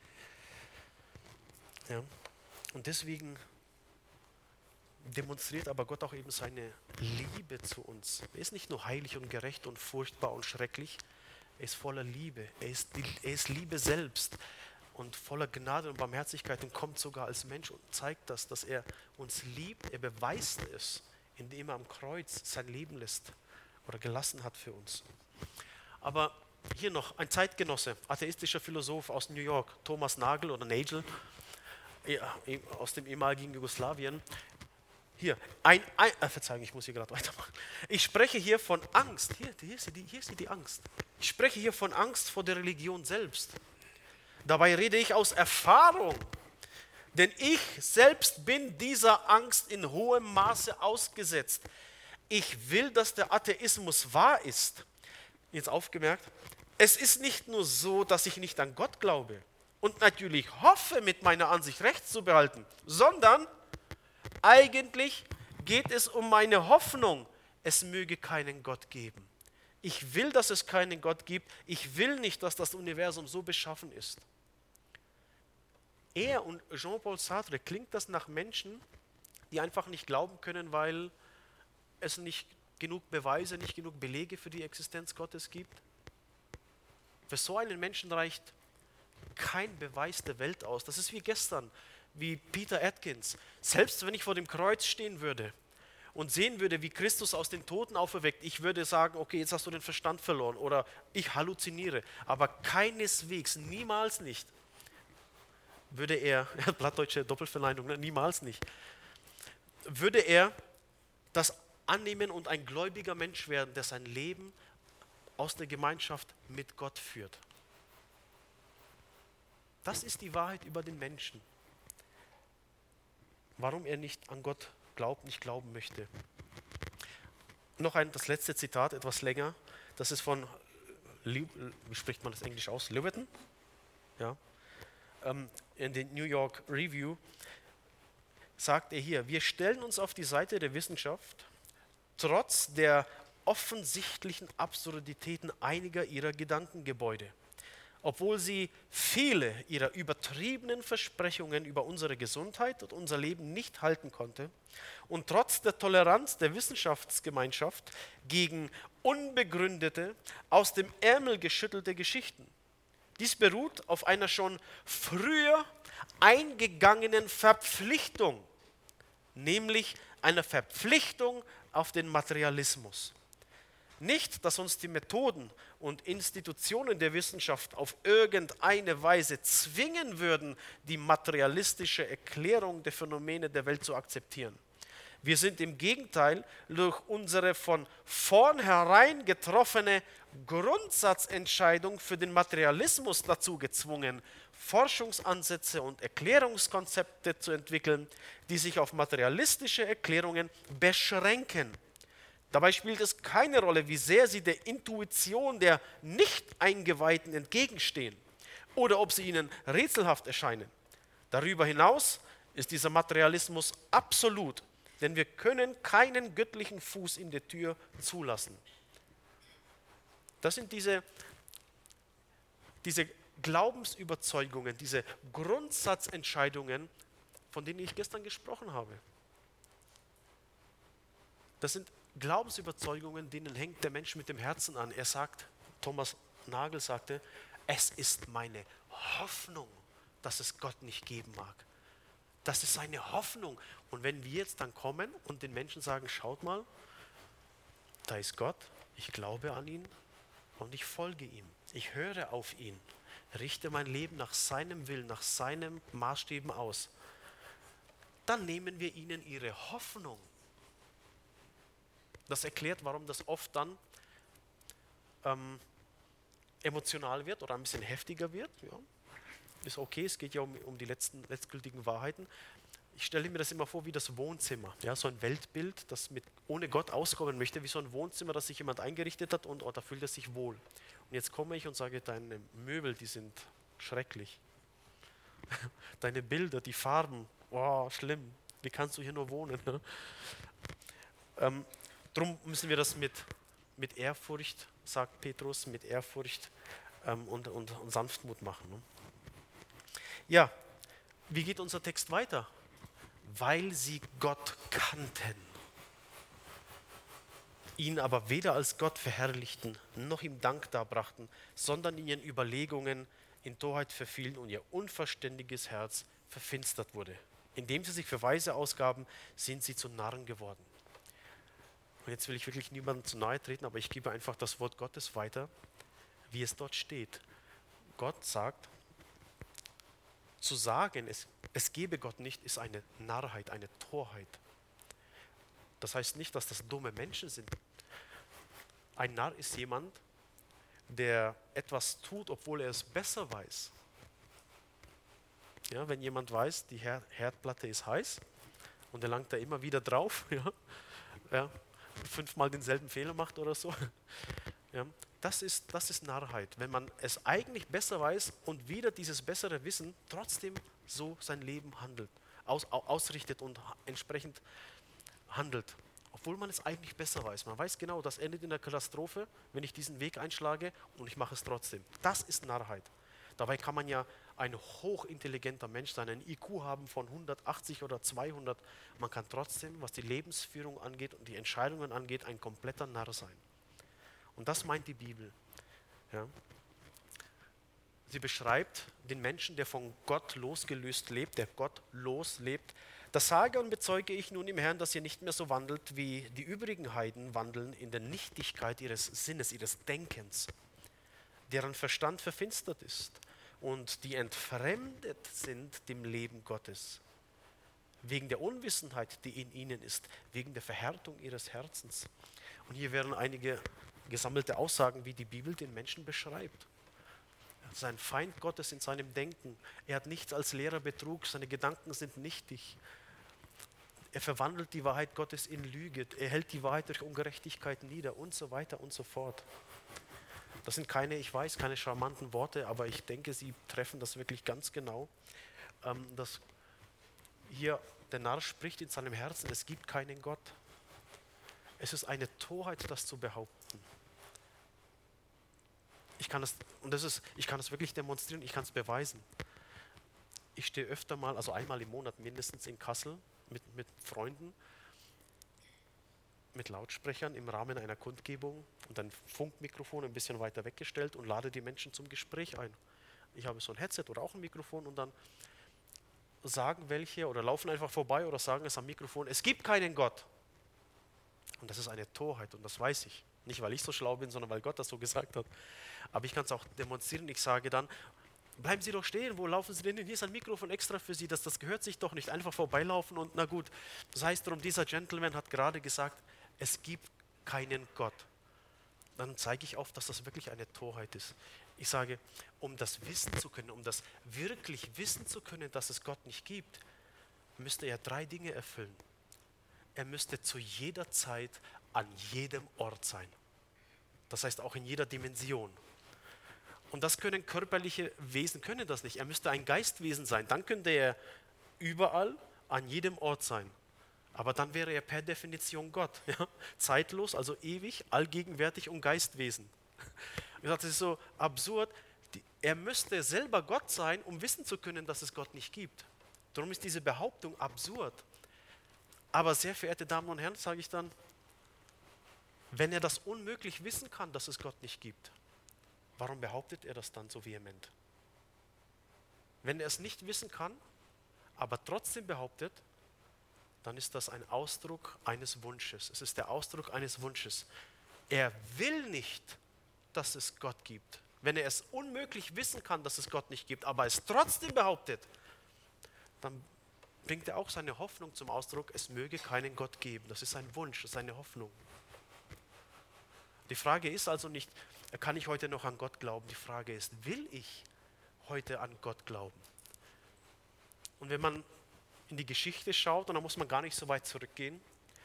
Ja. Und deswegen demonstriert aber Gott auch eben seine Liebe zu uns. Er ist nicht nur heilig und gerecht und furchtbar und schrecklich, er ist voller Liebe, er ist Liebe selbst und voller Gnade und Barmherzigkeit und kommt sogar als Mensch und zeigt das, dass er uns liebt. Er beweist es, indem er am Kreuz sein Leben lässt oder gelassen hat für uns. Aber hier noch ein Zeitgenosse, atheistischer Philosoph aus New York, Thomas Nagel oder Nagel, aus dem ehemaligen Jugoslawien. Hier, Verzeihung, ich muss hier gerade weitermachen. Ich spreche hier von Angst. Hier ist die Angst. Ich spreche hier von Angst vor der Religion selbst. Dabei rede ich aus Erfahrung. Denn ich selbst bin dieser Angst in hohem Maße ausgesetzt. Ich will, dass der Atheismus wahr ist. Jetzt aufgemerkt, es ist nicht nur so, dass ich nicht an Gott glaube und natürlich hoffe, mit meiner Ansicht recht zu behalten, sondern eigentlich geht es um meine Hoffnung, es möge keinen Gott geben. Ich will, dass es keinen Gott gibt. Ich will nicht, dass das Universum so beschaffen ist. Er und Jean-Paul Sartre, klingt das nach Menschen, die einfach nicht glauben können, weil es nicht genug Beweise, nicht genug Belege für die Existenz Gottes gibt? Für so einen Menschen reicht kein Beweis der Welt aus. Das ist wie gestern, wie Peter Atkins. Selbst wenn ich vor dem Kreuz stehen würde und sehen würde, wie Christus aus den Toten auferweckt, ich würde sagen, okay, jetzt hast du den Verstand verloren oder ich halluziniere. Aber keineswegs, niemals nicht, würde er, plattdeutsche Doppelverneinung, niemals nicht, würde er das annehmen und ein gläubiger Mensch werden, der sein Leben aus der Gemeinschaft mit Gott führt. Das ist die Wahrheit über den Menschen. Warum er nicht an Gott glaubt, nicht glauben möchte. Noch das letzte Zitat, etwas länger. Das ist von, wie spricht man das Englisch aus? Leviathan? Ja. in den New York Review, sagt er hier, wir stellen uns auf die Seite der Wissenschaft, trotz der offensichtlichen Absurditäten einiger ihrer Gedankengebäude. Obwohl sie viele ihrer übertriebenen Versprechungen über unsere Gesundheit und unser Leben nicht halten konnte und trotz der Toleranz der Wissenschaftsgemeinschaft gegen unbegründete, aus dem Ärmel geschüttelte Geschichten. Dies beruht auf einer schon früher eingegangenen Verpflichtung, nämlich einer Verpflichtung auf den Materialismus. Nicht, dass uns die Methoden und Institutionen der Wissenschaft auf irgendeine Weise zwingen würden, die materialistische Erklärung der Phänomene der Welt zu akzeptieren. Wir sind im Gegenteil durch unsere von vornherein getroffene Grundsatzentscheidung für den Materialismus dazu gezwungen, Forschungsansätze und Erklärungskonzepte zu entwickeln, die sich auf materialistische Erklärungen beschränken. Dabei spielt es keine Rolle, wie sehr sie der Intuition der Nicht-Eingeweihten entgegenstehen oder ob sie ihnen rätselhaft erscheinen. Darüber hinaus ist dieser Materialismus absolut, denn wir können keinen göttlichen Fuß in der Tür zulassen. Das sind diese Glaubensüberzeugungen, diese Grundsatzentscheidungen, von denen ich gestern gesprochen habe. Das sind Glaubensüberzeugungen, denen hängt der Mensch mit dem Herzen an. Er sagt, Thomas Nagel sagte, es ist meine Hoffnung, dass es Gott nicht geben mag. Das ist seine Hoffnung. Und wenn wir jetzt dann kommen und den Menschen sagen, schaut mal, da ist Gott, ich glaube an ihn und ich folge ihm. Ich höre auf ihn, richte mein Leben nach seinem Willen, nach seinen Maßstäben aus. Dann nehmen wir ihnen ihre Hoffnung. Das erklärt, warum das oft dann emotional wird oder ein bisschen heftiger wird. Ja. Ist okay, es geht ja um die letztgültigen Wahrheiten. Ich stelle mir das immer vor wie das Wohnzimmer. Ja, so ein Weltbild, das ohne Gott auskommen möchte, wie so ein Wohnzimmer, das sich jemand eingerichtet hat und da fühlt er sich wohl. Und jetzt komme ich und sage, deine Möbel, die sind schrecklich. Deine Bilder, die Farben, wow, schlimm. Wie kannst du hier nur wohnen? Ne? Drum müssen wir das mit Ehrfurcht, sagt Petrus, mit Ehrfurcht und Sanftmut machen. Ne? Ja, wie geht unser Text weiter? Weil sie Gott kannten, ihn aber weder als Gott verherrlichten, noch ihm Dank darbrachten, sondern in ihren Überlegungen in Torheit verfielen und ihr unverständiges Herz verfinstert wurde. Indem sie sich für Weise ausgaben, sind sie zu Narren geworden. Und jetzt will ich wirklich niemandem zu nahe treten, aber ich gebe einfach das Wort Gottes weiter, wie es dort steht. Gott sagt, zu sagen, es gebe Gott nicht, ist eine Narrheit, eine Torheit. Das heißt nicht, dass das dumme Menschen sind. Ein Narr ist jemand, der etwas tut, obwohl er es besser weiß. Ja, wenn jemand weiß, die Herdplatte ist heiß und er langt da immer wieder drauf, ja, 5-mal denselben Fehler macht oder so. Ja, das ist Narrheit, wenn man es eigentlich besser weiß und wieder dieses bessere Wissen trotzdem so sein Leben handelt, ausrichtet und entsprechend handelt, obwohl man es eigentlich besser weiß. Man weiß genau, das endet in der Katastrophe, wenn ich diesen Weg einschlage und ich mache es trotzdem. Das ist Narrheit. Dabei kann man ja ein hochintelligenter Mensch sein, ein IQ haben von 180 oder 200. Man kann trotzdem, was die Lebensführung angeht und die Entscheidungen angeht, ein kompletter Narr sein. Und das meint die Bibel. Ja. Sie beschreibt den Menschen, der von Gott losgelöst lebt, der Gott loslebt. Das sage und bezeuge ich nun im Herrn, dass ihr nicht mehr so wandelt, wie die übrigen Heiden wandeln in der Nichtigkeit ihres Sinnes, ihres Denkens, deren Verstand verfinstert ist und die entfremdet sind dem Leben Gottes, wegen der Unwissenheit, die in ihnen ist, wegen der Verhärtung ihres Herzens. Und hier wären einige gesammelte Aussagen, wie die Bibel den Menschen beschreibt. Er ist ein Feind Gottes in seinem Denken. Er hat nichts als leerer Betrug, seine Gedanken sind nichtig. Er verwandelt die Wahrheit Gottes in Lüge. Er hält die Wahrheit durch Ungerechtigkeit nieder und so weiter und so fort. Das sind keine, ich weiß, keine charmanten Worte, aber ich denke, sie treffen das wirklich ganz genau. Dass hier der Narr spricht in seinem Herzen, es gibt keinen Gott. Es ist eine Torheit, das zu behaupten. Ich kann das wirklich demonstrieren, ich kann es beweisen. Ich stehe öfter mal, also einmal im Monat mindestens in Kassel mit Freunden, mit Lautsprechern im Rahmen einer Kundgebung und ein Funkmikrofon ein bisschen weiter weggestellt und lade die Menschen zum Gespräch ein. Ich habe so ein Headset oder auch ein Mikrofon und dann sagen welche oder laufen einfach vorbei oder sagen es am Mikrofon, es gibt keinen Gott. Und das ist eine Torheit und das weiß ich. Nicht, weil ich so schlau bin, sondern weil Gott das so gesagt hat. Aber ich kann es auch demonstrieren. Ich sage dann, bleiben Sie doch stehen, wo laufen Sie denn hin? Hier ist ein Mikrofon extra für Sie, das gehört sich doch nicht. Einfach vorbeilaufen und na gut. Das heißt darum, dieser Gentleman hat gerade gesagt, es gibt keinen Gott. Dann zeige ich auf, dass das wirklich eine Torheit ist. Ich sage, um das wissen zu können, um das wirklich wissen zu können, dass es Gott nicht gibt, müsste er 3 Dinge erfüllen. Er müsste zu jeder Zeit an jedem Ort sein. Das heißt auch in jeder Dimension. Und das können körperliche Wesen, können das nicht. Er müsste ein Geistwesen sein. Dann könnte er überall, an jedem Ort sein. Aber dann wäre er per Definition Gott. Ja? Zeitlos, also ewig, allgegenwärtig und Geistwesen. Ich sage, das ist so absurd. Er müsste selber Gott sein, um wissen zu können, dass es Gott nicht gibt. Darum ist diese Behauptung absurd. Aber sehr verehrte Damen und Herren, sage ich dann, wenn er das unmöglich wissen kann, dass es Gott nicht gibt, warum behauptet er das dann so vehement? Wenn er es nicht wissen kann, aber trotzdem behauptet, dann ist das ein Ausdruck eines Wunsches. Es ist der Ausdruck eines Wunsches. Er will nicht, dass es Gott gibt. Wenn er es unmöglich wissen kann, dass es Gott nicht gibt, aber es trotzdem behauptet, dann bringt er auch seine Hoffnung zum Ausdruck, es möge keinen Gott geben. Das ist ein Wunsch, das ist eine Hoffnung. Die Frage ist also nicht, kann ich heute noch an Gott glauben? Die Frage ist, will ich heute an Gott glauben? Und wenn man in die Geschichte schaut, und da muss man gar nicht so weit zurückgehen,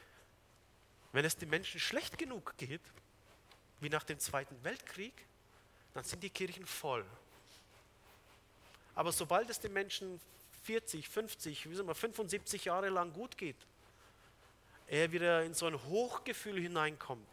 wenn es den Menschen schlecht genug geht, wie nach dem Zweiten Weltkrieg, dann sind die Kirchen voll. Aber sobald es den Menschen 40, 50, 75 Jahre lang gut geht, er wieder in so ein Hochgefühl hineinkommt,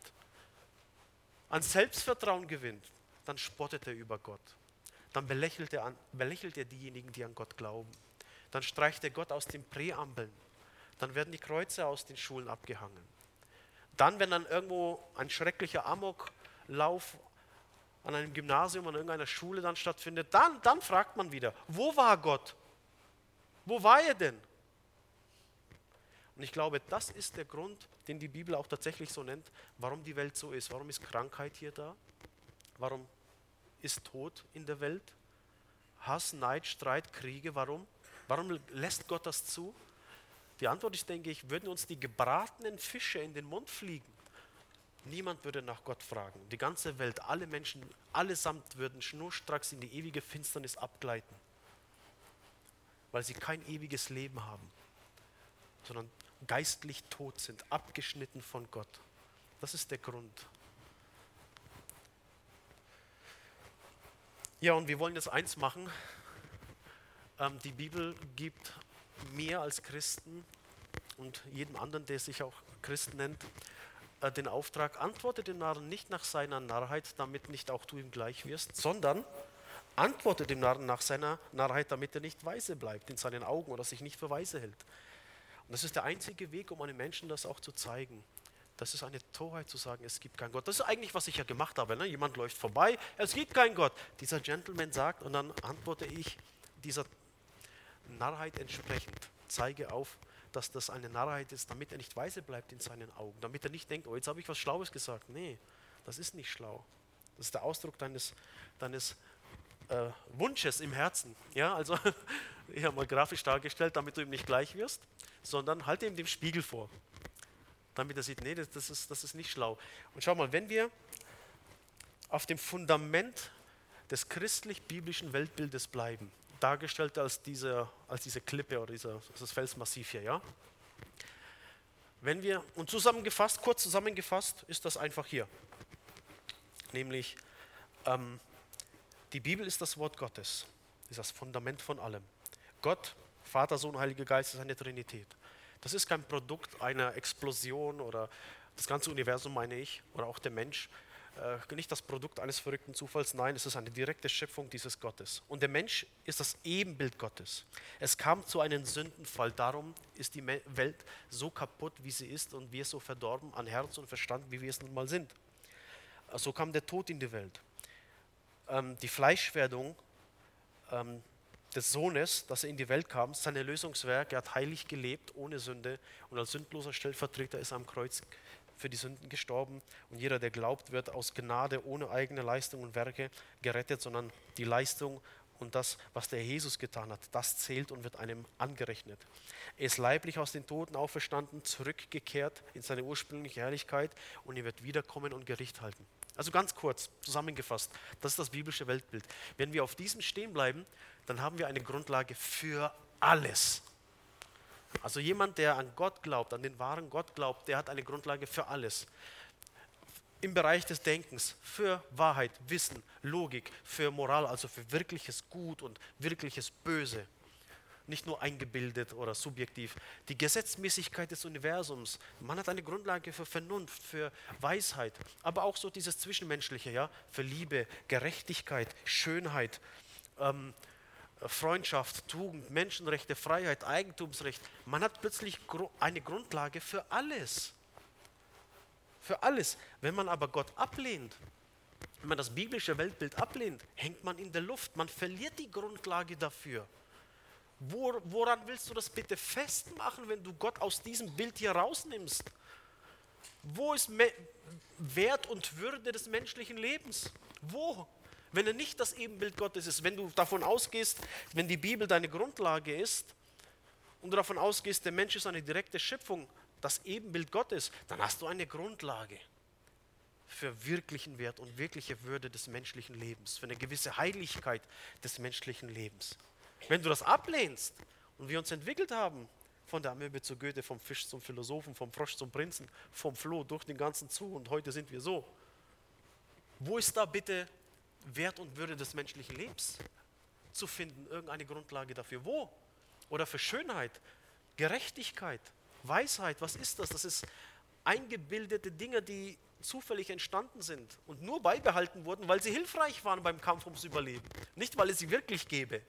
an Selbstvertrauen gewinnt, dann spottet er über Gott. Dann belächelt er diejenigen, die an Gott glauben. Dann streicht er Gott aus den Präambeln. Dann werden die Kreuze aus den Schulen abgehangen. Dann, wenn dann irgendwo ein schrecklicher Amoklauf an einem Gymnasium, an irgendeiner Schule dann stattfindet, dann fragt man wieder, wo war Gott? Wo war er denn? Und ich glaube, das ist der Grund, den die Bibel auch tatsächlich so nennt, warum die Welt so ist. Warum ist Krankheit hier da? Warum ist Tod in der Welt? Hass, Neid, Streit, Kriege, warum? Warum lässt Gott das zu? Die Antwort ist, denke ich, würden uns die gebratenen Fische in den Mund fliegen. Niemand würde nach Gott fragen. Die ganze Welt, alle Menschen, allesamt würden schnurstracks in die ewige Finsternis abgleiten, weil sie kein ewiges Leben haben, sondern geistlich tot sind, abgeschnitten von Gott. Das ist der Grund. Ja, und wir wollen jetzt eins machen. Die Bibel gibt mir als Christen und jedem anderen, der sich auch Christ nennt, den Auftrag, antworte dem Narren nicht nach seiner Narrheit, damit nicht auch du ihm gleich wirst, sondern antworte dem Narren nach seiner Narrheit, damit er nicht weise bleibt in seinen Augen oder sich nicht für weise hält. Und das ist der einzige Weg, um einem Menschen das auch zu zeigen. Das ist eine Torheit zu sagen, es gibt keinen Gott. Das ist eigentlich, was ich ja gemacht habe. Ne? Jemand läuft vorbei, es gibt keinen Gott. Dieser Gentleman sagt und dann antworte ich dieser Narrheit entsprechend. Zeige auf, dass das eine Narrheit ist, damit er nicht weise bleibt in seinen Augen. Damit er nicht denkt, oh, jetzt habe ich was Schlaues gesagt. Nee, das ist nicht schlau. Das ist der Ausdruck deines Wunsches im Herzen. Ja, also ich habe mal grafisch dargestellt, damit du ihm nicht gleich wirst, sondern halte ihm den Spiegel vor. Damit er sieht, nee, das ist nicht schlau. Und schau mal, wenn wir auf dem Fundament des christlich-biblischen Weltbildes bleiben, dargestellt als diese Klippe oder das Felsmassiv hier, ja? Wenn wir, und kurz zusammengefasst, ist das einfach hier. Nämlich, Ähm, die Bibel ist das Wort Gottes, ist das Fundament von allem. Gott, Vater, Sohn, Heiliger Geist ist eine Trinität. Das ist kein Produkt einer Explosion oder das ganze Universum, meine ich, oder auch der Mensch. Nicht das Produkt eines verrückten Zufalls, nein, es ist eine direkte Schöpfung dieses Gottes. Und der Mensch ist das Ebenbild Gottes. Es kam zu einem Sündenfall, darum ist die Welt so kaputt, wie sie ist und wir so verdorben an Herz und Verstand, wie wir es nun mal sind. So kam der Tod in die Welt. Die Fleischwerdung des Sohnes, dass er in die Welt kam, sein Erlösungswerk, er hat heilig gelebt, ohne Sünde und als sündloser Stellvertreter ist er am Kreuz für die Sünden gestorben und jeder, der glaubt, wird aus Gnade ohne eigene Leistung und Werke gerettet, sondern die Leistung und das, was der Jesus getan hat, das zählt und wird einem angerechnet. Er ist leiblich aus den Toten auferstanden, zurückgekehrt in seine ursprüngliche Herrlichkeit und er wird wiederkommen und Gericht halten. Also ganz kurz zusammengefasst, das ist das biblische Weltbild. Wenn wir auf diesem stehen bleiben, dann haben wir eine Grundlage für alles. Also jemand, der an Gott glaubt, an den wahren Gott glaubt, der hat eine Grundlage für alles. Im Bereich des Denkens, für Wahrheit, Wissen, Logik, für Moral, also für wirkliches Gut und wirkliches Böse. Nicht nur eingebildet oder subjektiv. Die Gesetzmäßigkeit des Universums. Man hat eine Grundlage für Vernunft, für Weisheit, aber auch so dieses Zwischenmenschliche, ja, für Liebe, Gerechtigkeit, Schönheit, Freundschaft, Tugend, Menschenrechte, Freiheit, Eigentumsrecht. Man hat plötzlich eine Grundlage für alles. Für alles. Wenn man aber Gott ablehnt, wenn man das biblische Weltbild ablehnt, hängt man in der Luft. Man verliert die Grundlage dafür. Woran willst du das bitte festmachen, wenn du Gott aus diesem Bild hier rausnimmst? Wo ist Wert und Würde des menschlichen Lebens? Wo? Wenn er nicht das Ebenbild Gottes ist, wenn du davon ausgehst, wenn die Bibel deine Grundlage ist und du davon ausgehst, der Mensch ist eine direkte Schöpfung, das Ebenbild Gottes, dann hast du eine Grundlage für wirklichen Wert und wirkliche Würde des menschlichen Lebens, für eine gewisse Heiligkeit des menschlichen Lebens. Wenn du das ablehnst und wir uns entwickelt haben, von der Amöbe zu Goethe, vom Fisch zum Philosophen, vom Frosch zum Prinzen, vom Floh durch den ganzen Zoo und heute sind wir so. Wo ist da bitte Wert und Würde des menschlichen Lebens zu finden? Irgendeine Grundlage dafür. Wo? Oder für Schönheit, Gerechtigkeit, Weisheit, was ist das? Das ist eingebildete Dinge, die zufällig entstanden sind und nur beibehalten wurden, weil sie hilfreich waren beim Kampf ums Überleben. Nicht, weil es sie wirklich gäbe.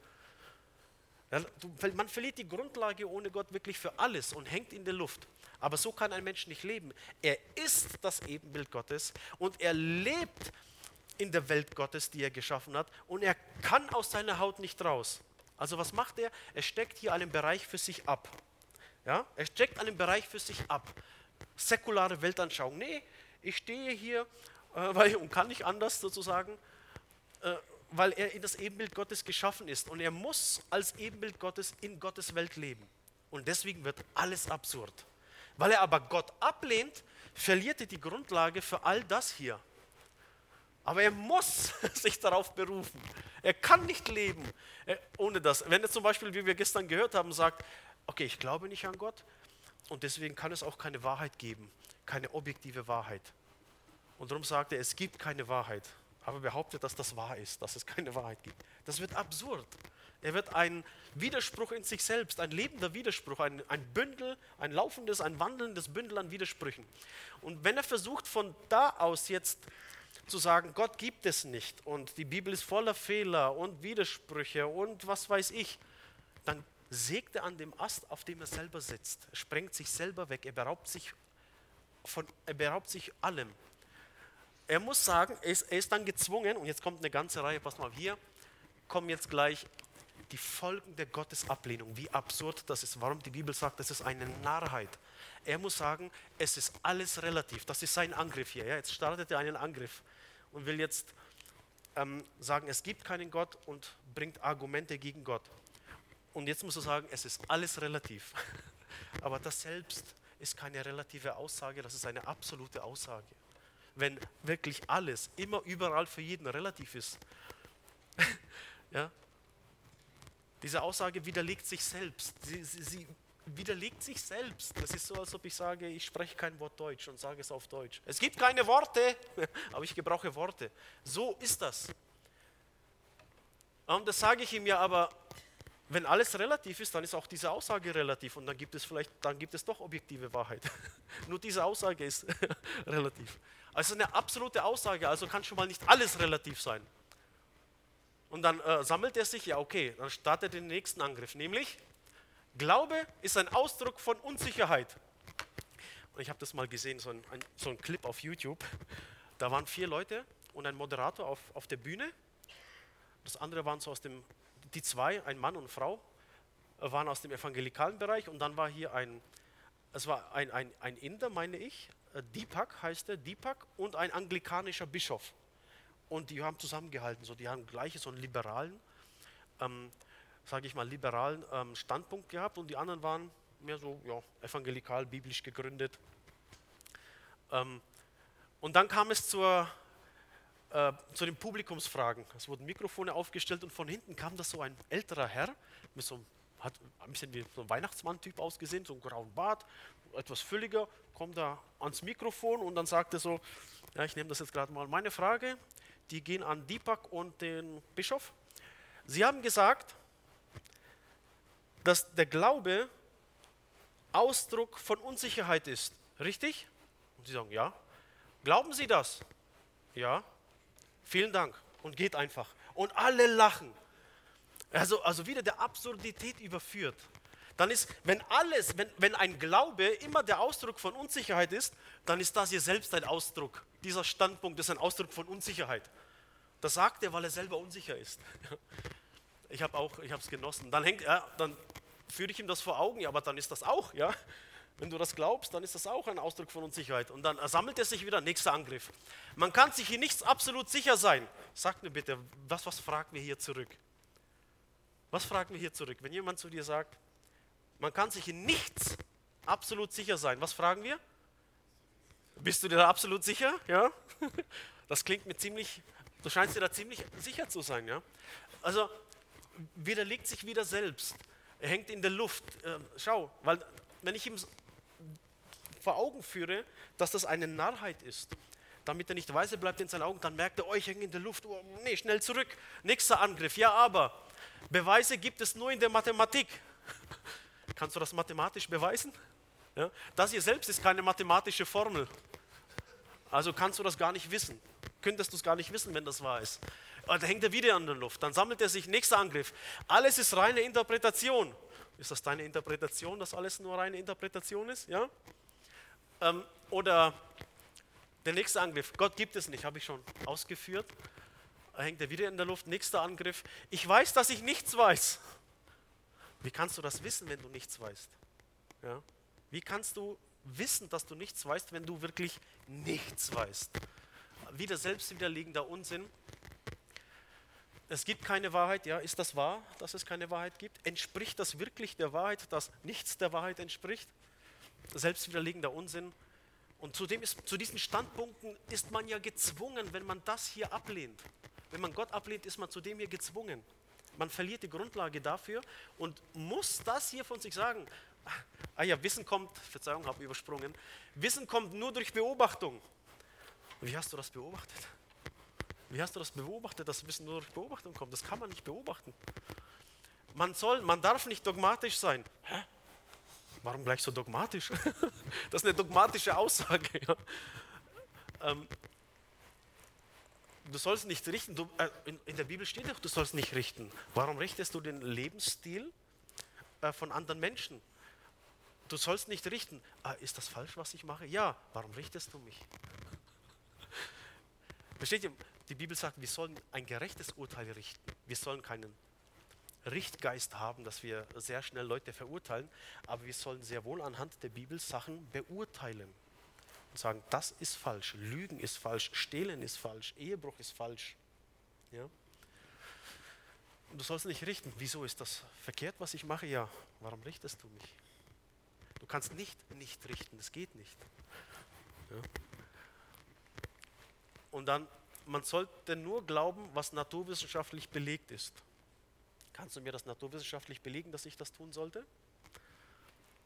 Man verliert die Grundlage ohne Gott wirklich für alles und hängt in der Luft. Aber so kann ein Mensch nicht leben. Er ist das Ebenbild Gottes und er lebt in der Welt Gottes, die er geschaffen hat, und er kann aus seiner Haut nicht raus. Also was macht er? Er steckt hier einen Bereich für sich ab. Ja? Er steckt einen Bereich für sich ab. Säkulare Weltanschauung. Nee, ich stehe hier und kann nicht anders sozusagen, weil er in das Ebenbild Gottes geschaffen ist und er muss als Ebenbild Gottes in Gottes Welt leben. Und deswegen wird alles absurd. Weil er aber Gott ablehnt, verliert er die Grundlage für all das hier. Aber er muss sich darauf berufen. Er kann nicht leben ohne das. Wenn er zum Beispiel, wie wir gestern gehört haben, sagt, okay, ich glaube nicht an Gott und deswegen kann es auch keine Wahrheit geben, keine objektive Wahrheit. Und darum sagt er, es gibt keine Wahrheit. Aber behauptet, dass das wahr ist, dass es keine Wahrheit gibt. Das wird absurd. Er wird ein Widerspruch in sich selbst, ein lebender Widerspruch, ein Bündel, ein laufendes, ein wandelndes Bündel an Widersprüchen. Und wenn er versucht, von da aus jetzt zu sagen, Gott gibt es nicht und die Bibel ist voller Fehler und Widersprüche und was weiß ich, dann sägt er an dem Ast, auf dem er selber sitzt. Er sprengt sich selber weg, er beraubt sich allem. Er muss sagen, er ist dann gezwungen, und jetzt kommt eine ganze Reihe, pass mal, hier kommen jetzt gleich die Folgen der Gottesablehnung, wie absurd das ist, warum die Bibel sagt, das ist eine Narrheit. Er muss sagen, es ist alles relativ, das ist sein Angriff hier. Ja? Jetzt startet er einen Angriff und will jetzt sagen, es gibt keinen Gott und bringt Argumente gegen Gott. Und jetzt muss er sagen, es ist alles relativ. Aber das selbst ist keine relative Aussage, das ist eine absolute Aussage. Wenn wirklich alles, immer, überall, für jeden relativ ist. Ja? Diese Aussage widerlegt sich selbst. Sie widerlegt sich selbst. Das ist so, als ob ich sage, ich spreche kein Wort Deutsch und sage es auf Deutsch. Es gibt keine Worte, aber ich gebrauche Worte. So ist das. Und das sage ich ihm ja, aber wenn alles relativ ist, dann ist auch diese Aussage relativ und dann gibt es doch objektive Wahrheit. Nur diese Aussage ist relativ. Also eine absolute Aussage, also kann schon mal nicht alles relativ sein. Und dann sammelt er sich, ja okay, dann startet er den nächsten Angriff, nämlich Glaube ist ein Ausdruck von Unsicherheit. Und ich habe das mal gesehen, so ein Clip auf YouTube. Da waren 4 Leute und ein Moderator auf der Bühne. Das andere waren so die 2, ein Mann und eine Frau, waren aus dem evangelikalen Bereich. Und dann war hier ein Inder, meine ich, Deepak heißt er, Deepak, und ein anglikanischer Bischof. Und die haben zusammengehalten, so, die haben gleich so einen liberalen, liberalen Standpunkt gehabt und die anderen waren mehr so, ja, evangelikal, biblisch gegründet. Und dann kam es zu den Publikumsfragen. Es wurden Mikrofone aufgestellt und von hinten kam das so ein älterer Herr, hat ein bisschen wie so ein Weihnachtsmann-Typ ausgesehen, so einen grauen Bart, etwas fülliger, kommt da ans Mikrofon und dann sagt er so, ja, ich nehme das jetzt gerade mal, meine Frage, die gehen an Deepak und den Bischof. Sie haben gesagt, dass der Glaube Ausdruck von Unsicherheit ist, richtig? Und sie sagen, ja. Glauben Sie das? Ja. Vielen Dank. Und geht einfach. Und alle lachen. Also wieder der Absurdität überführt. Dann ist, wenn ein Glaube immer der Ausdruck von Unsicherheit ist, dann ist das hier selbst ein Ausdruck. Dieser Standpunkt ist ein Ausdruck von Unsicherheit. Das sagt er, weil er selber unsicher ist. Ich habe es genossen. Dann führe ich ihm das vor Augen, ja, aber dann ist das auch, ja. Wenn du das glaubst, dann ist das auch ein Ausdruck von Unsicherheit. Und dann sammelt er sich wieder, nächster Angriff. Man kann sich hier nichts absolut sicher sein. Sagt mir bitte, was fragen wir hier zurück? Was fragen wir hier zurück? Wenn jemand zu dir sagt, man kann sich in nichts absolut sicher sein, was fragen wir? Bist du dir da absolut sicher? Ja? Das klingt mir du scheinst dir da ziemlich sicher zu sein, ja? Also, widerlegt sich wieder selbst. Er hängt in der Luft. Schau, weil wenn ich ihm vor Augen führe, dass das eine Narrheit ist, damit er nicht weise bleibt in seinen Augen, dann merkt er, oh, ich hänge in der Luft, oh, nee, schnell zurück. Nächster Angriff, ja, aber Beweise gibt es nur in der Mathematik. Kannst du das mathematisch beweisen? Ja? Das hier selbst ist keine mathematische Formel. Also kannst du das gar nicht wissen. Könntest du es gar nicht wissen, wenn das wahr ist. Da hängt er wieder an der Luft. Dann sammelt er sich, nächster Angriff. Alles ist reine Interpretation. Ist das deine Interpretation, dass alles nur reine Interpretation ist? Ja? Oder der nächste Angriff. Gott gibt es nicht, habe ich schon ausgeführt. Da hängt er wieder in der Luft. Nächster Angriff. Ich weiß, dass ich nichts weiß. Wie kannst du das wissen, wenn du nichts weißt? Ja? Wie kannst du wissen, dass du nichts weißt, wenn du wirklich nichts weißt? Wieder selbstwiderlegender Unsinn. Es gibt keine Wahrheit. Ja, ist das wahr, dass es keine Wahrheit gibt? Entspricht das wirklich der Wahrheit, dass nichts der Wahrheit entspricht? Selbstwiderlegender Unsinn. Und zu diesen Standpunkten ist man ja gezwungen, wenn man das hier ablehnt. Wenn man Gott ablehnt, ist man zu dem hier gezwungen. Man verliert die Grundlage dafür und muss das hier von sich sagen. Wissen kommt, Verzeihung, habe übersprungen. Wissen kommt nur durch Beobachtung. Wie hast du das beobachtet? Wie hast du das beobachtet, dass Wissen nur durch Beobachtung kommt? Das kann man nicht beobachten. Man darf nicht dogmatisch sein. Hä? Warum gleich so dogmatisch? Das ist eine dogmatische Aussage. Ja. Du sollst nicht richten. In der Bibel steht doch, du sollst nicht richten. Warum richtest du den Lebensstil von anderen Menschen? Du sollst nicht richten. Ist das falsch, was ich mache? Ja. Warum richtest du mich? Versteht ihr? Die Bibel sagt, wir sollen ein gerechtes Urteil richten. Wir sollen keinen Richtgeist haben, dass wir sehr schnell Leute verurteilen, aber wir sollen sehr wohl anhand der Bibel Sachen beurteilen und sagen, das ist falsch, Lügen ist falsch, Stehlen ist falsch, Ehebruch ist falsch. Ja? Und du sollst nicht richten. Wieso ist das verkehrt, was ich mache? Ja, warum richtest du mich? Du kannst nicht richten, das geht nicht. Ja? Und dann, man sollte nur glauben, was naturwissenschaftlich belegt ist. Kannst du mir das naturwissenschaftlich belegen, dass ich das tun sollte?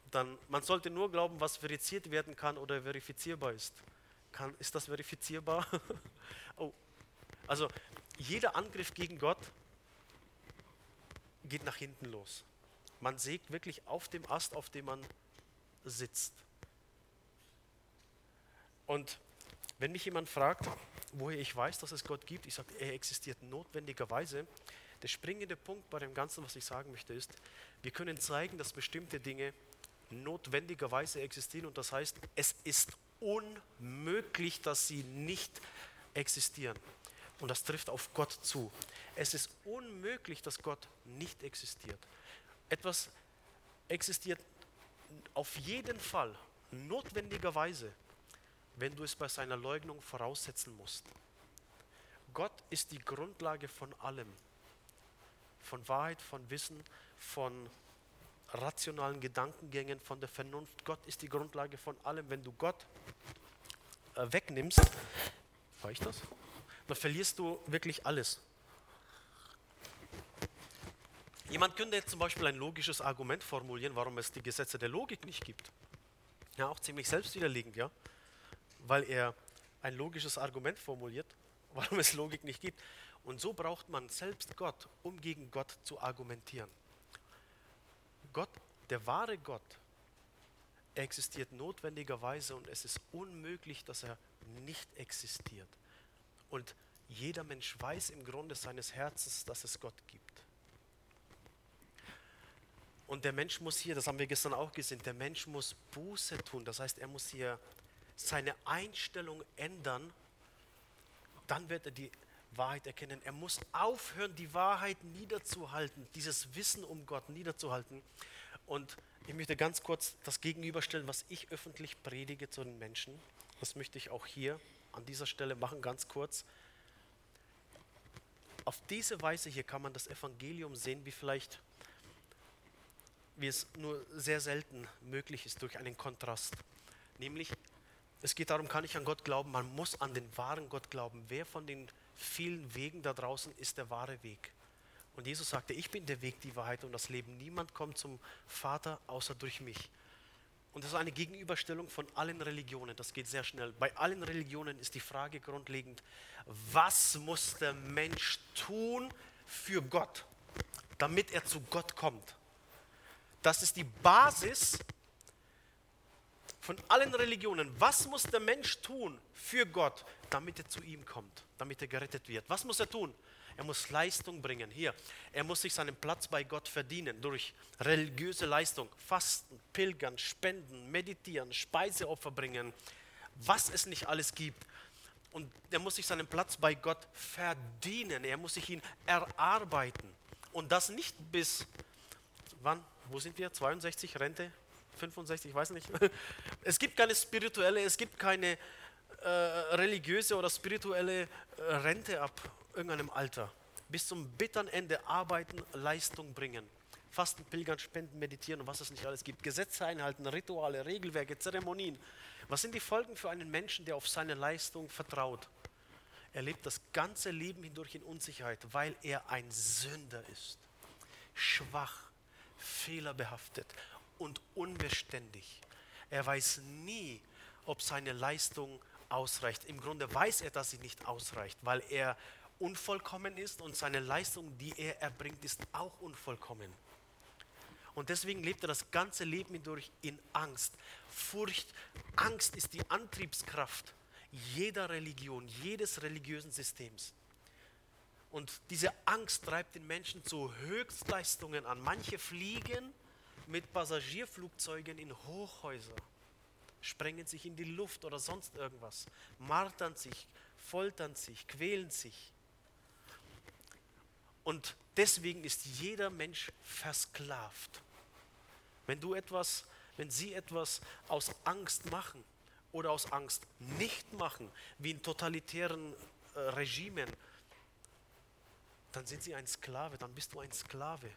dann man sollte nur glauben, was verifiziert werden kann oder verifizierbar ist. Ist das verifizierbar? Oh, also jeder Angriff gegen Gott geht nach hinten los. Man sägt wirklich auf dem Ast, auf dem man sitzt. Und wenn mich jemand fragt, woher ich weiß, dass es Gott gibt, ich sage, er existiert notwendigerweise. Der springende Punkt bei dem Ganzen, was ich sagen möchte, ist, wir können zeigen, dass bestimmte Dinge notwendigerweise existieren und das heißt, es ist unmöglich, dass sie nicht existieren. Und das trifft auf Gott zu. Es ist unmöglich, dass Gott nicht existiert. Etwas existiert auf jeden Fall notwendigerweise, wenn du es bei seiner Leugnung voraussetzen musst. Gott ist die Grundlage von allem. Von Wahrheit, von Wissen, von rationalen Gedankengängen, von der Vernunft. Gott ist die Grundlage von allem. Wenn du Gott wegnimmst, war ich das? Dann verlierst du wirklich alles. Jemand könnte jetzt zum Beispiel ein logisches Argument formulieren, warum es die Gesetze der Logik nicht gibt. Ja, auch ziemlich selbstwiderlegend, ja. Weil er ein logisches Argument formuliert, warum es Logik nicht gibt. Und so braucht man selbst Gott, um gegen Gott zu argumentieren. Gott, der wahre Gott, er existiert notwendigerweise und es ist unmöglich, dass er nicht existiert. Und jeder Mensch weiß im Grunde seines Herzens, dass es Gott gibt. Und der Mensch muss hier, das haben wir gestern auch gesehen, der Mensch muss Buße tun. Das heißt, er muss hier seine Einstellung ändern, dann wird er die Wahrheit erkennen. Er muss aufhören, die Wahrheit niederzuhalten, dieses Wissen um Gott niederzuhalten. Und ich möchte ganz kurz das gegenüberstellen, was ich öffentlich predige zu den Menschen. Das möchte ich auch hier an dieser Stelle machen, ganz kurz. Auf diese Weise hier kann man das Evangelium sehen, wie es nur sehr selten möglich ist durch einen Kontrast. Nämlich, es geht darum, kann ich an Gott glauben? Man muss an den wahren Gott glauben. Wer von den vielen Wegen da draußen ist der wahre Weg? Und Jesus sagte, ich bin der Weg, die Wahrheit und das Leben. Niemand kommt zum Vater außer durch mich. Und das ist eine Gegenüberstellung von allen Religionen. Das geht sehr schnell. Bei allen Religionen ist die Frage grundlegend, was muss der Mensch tun für Gott, damit er zu Gott kommt? Das ist die Basis von allen Religionen. Was muss der Mensch tun für Gott, damit er zu ihm kommt, damit er gerettet wird? Was muss er tun? Er muss Leistung bringen. Hier, er muss sich seinen Platz bei Gott verdienen durch religiöse Leistung. Fasten, pilgern, spenden, meditieren, Speiseopfer bringen, was es nicht alles gibt. Und er muss sich seinen Platz bei Gott verdienen. Er muss sich ihn erarbeiten. Und das nicht bis, wann? Wo sind wir? 62, Rente? 65, ich weiß nicht. Es gibt keine spirituelle, es gibt keine religiöse oder spirituelle Rente ab irgendeinem Alter. Bis zum bitteren Ende arbeiten, Leistung bringen. Fasten, pilgern, spenden, meditieren und was es nicht alles gibt. Gesetze einhalten, Rituale, Regelwerke, Zeremonien. Was sind die Folgen für einen Menschen, der auf seine Leistung vertraut? Er lebt das ganze Leben hindurch in Unsicherheit, weil er ein Sünder ist. Schwach, fehlerbehaftet und unbeständig. Er weiß nie, ob seine Leistung ausreicht. Im Grunde weiß er, dass sie nicht ausreicht, weil er unvollkommen ist und seine Leistung, die er erbringt, ist auch unvollkommen. Und deswegen lebt er das ganze Leben hindurch in Angst. Furcht, Angst ist die Antriebskraft jeder Religion, jedes religiösen Systems. Und diese Angst treibt den Menschen zu Höchstleistungen an. Manche fliegen mit Passagierflugzeugen in Hochhäuser, sprengen sich in die Luft oder sonst irgendwas, martern sich, foltern sich, quälen sich. Und deswegen ist jeder Mensch versklavt. Wenn sie etwas aus Angst machen oder aus Angst nicht machen, wie in totalitären Regimen, dann sind sie ein Sklave, dann bist du ein Sklave.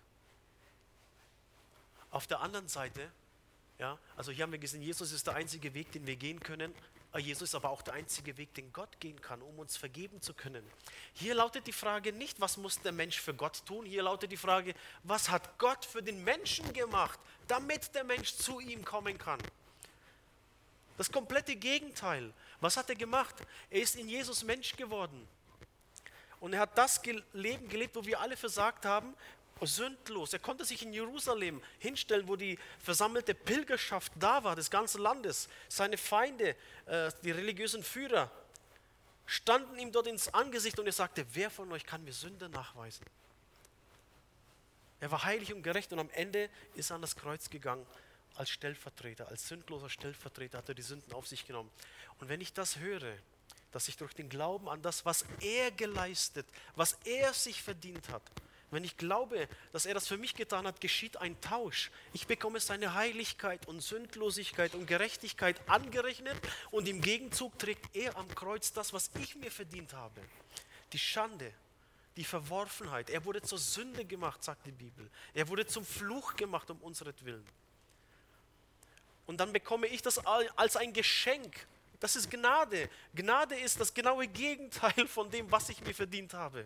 Auf der anderen Seite, ja, also hier haben wir gesehen, Jesus ist der einzige Weg, den wir gehen können. Jesus ist aber auch der einzige Weg, den Gott gehen kann, um uns vergeben zu können. Hier lautet die Frage nicht, was muss der Mensch für Gott tun? Hier lautet die Frage, was hat Gott für den Menschen gemacht, damit der Mensch zu ihm kommen kann? Das komplette Gegenteil. Was hat er gemacht? Er ist in Jesus Mensch geworden. Und er hat das Leben gelebt, wo wir alle versagt haben, sündlos. Er konnte sich in Jerusalem hinstellen, wo die versammelte Pilgerschaft da war, des ganzen Landes. Seine Feinde, die religiösen Führer, standen ihm dort ins Angesicht und er sagte, wer von euch kann mir Sünde nachweisen? Er war heilig und gerecht und am Ende ist er an das Kreuz gegangen als Stellvertreter, als sündloser Stellvertreter hat er die Sünden auf sich genommen. Und wenn ich das höre, dass ich durch den Glauben an das, was er geleistet, was er sich verdient hat, wenn ich glaube, dass er das für mich getan hat, geschieht ein Tausch. Ich bekomme seine Heiligkeit und Sündlosigkeit und Gerechtigkeit angerechnet und im Gegenzug trägt er am Kreuz das, was ich mir verdient habe. Die Schande, die Verworfenheit. Er wurde zur Sünde gemacht, sagt die Bibel. Er wurde zum Fluch gemacht um unseretwillen. Und dann bekomme ich das als ein Geschenk. Das ist Gnade. Gnade ist das genaue Gegenteil von dem, was ich mir verdient habe.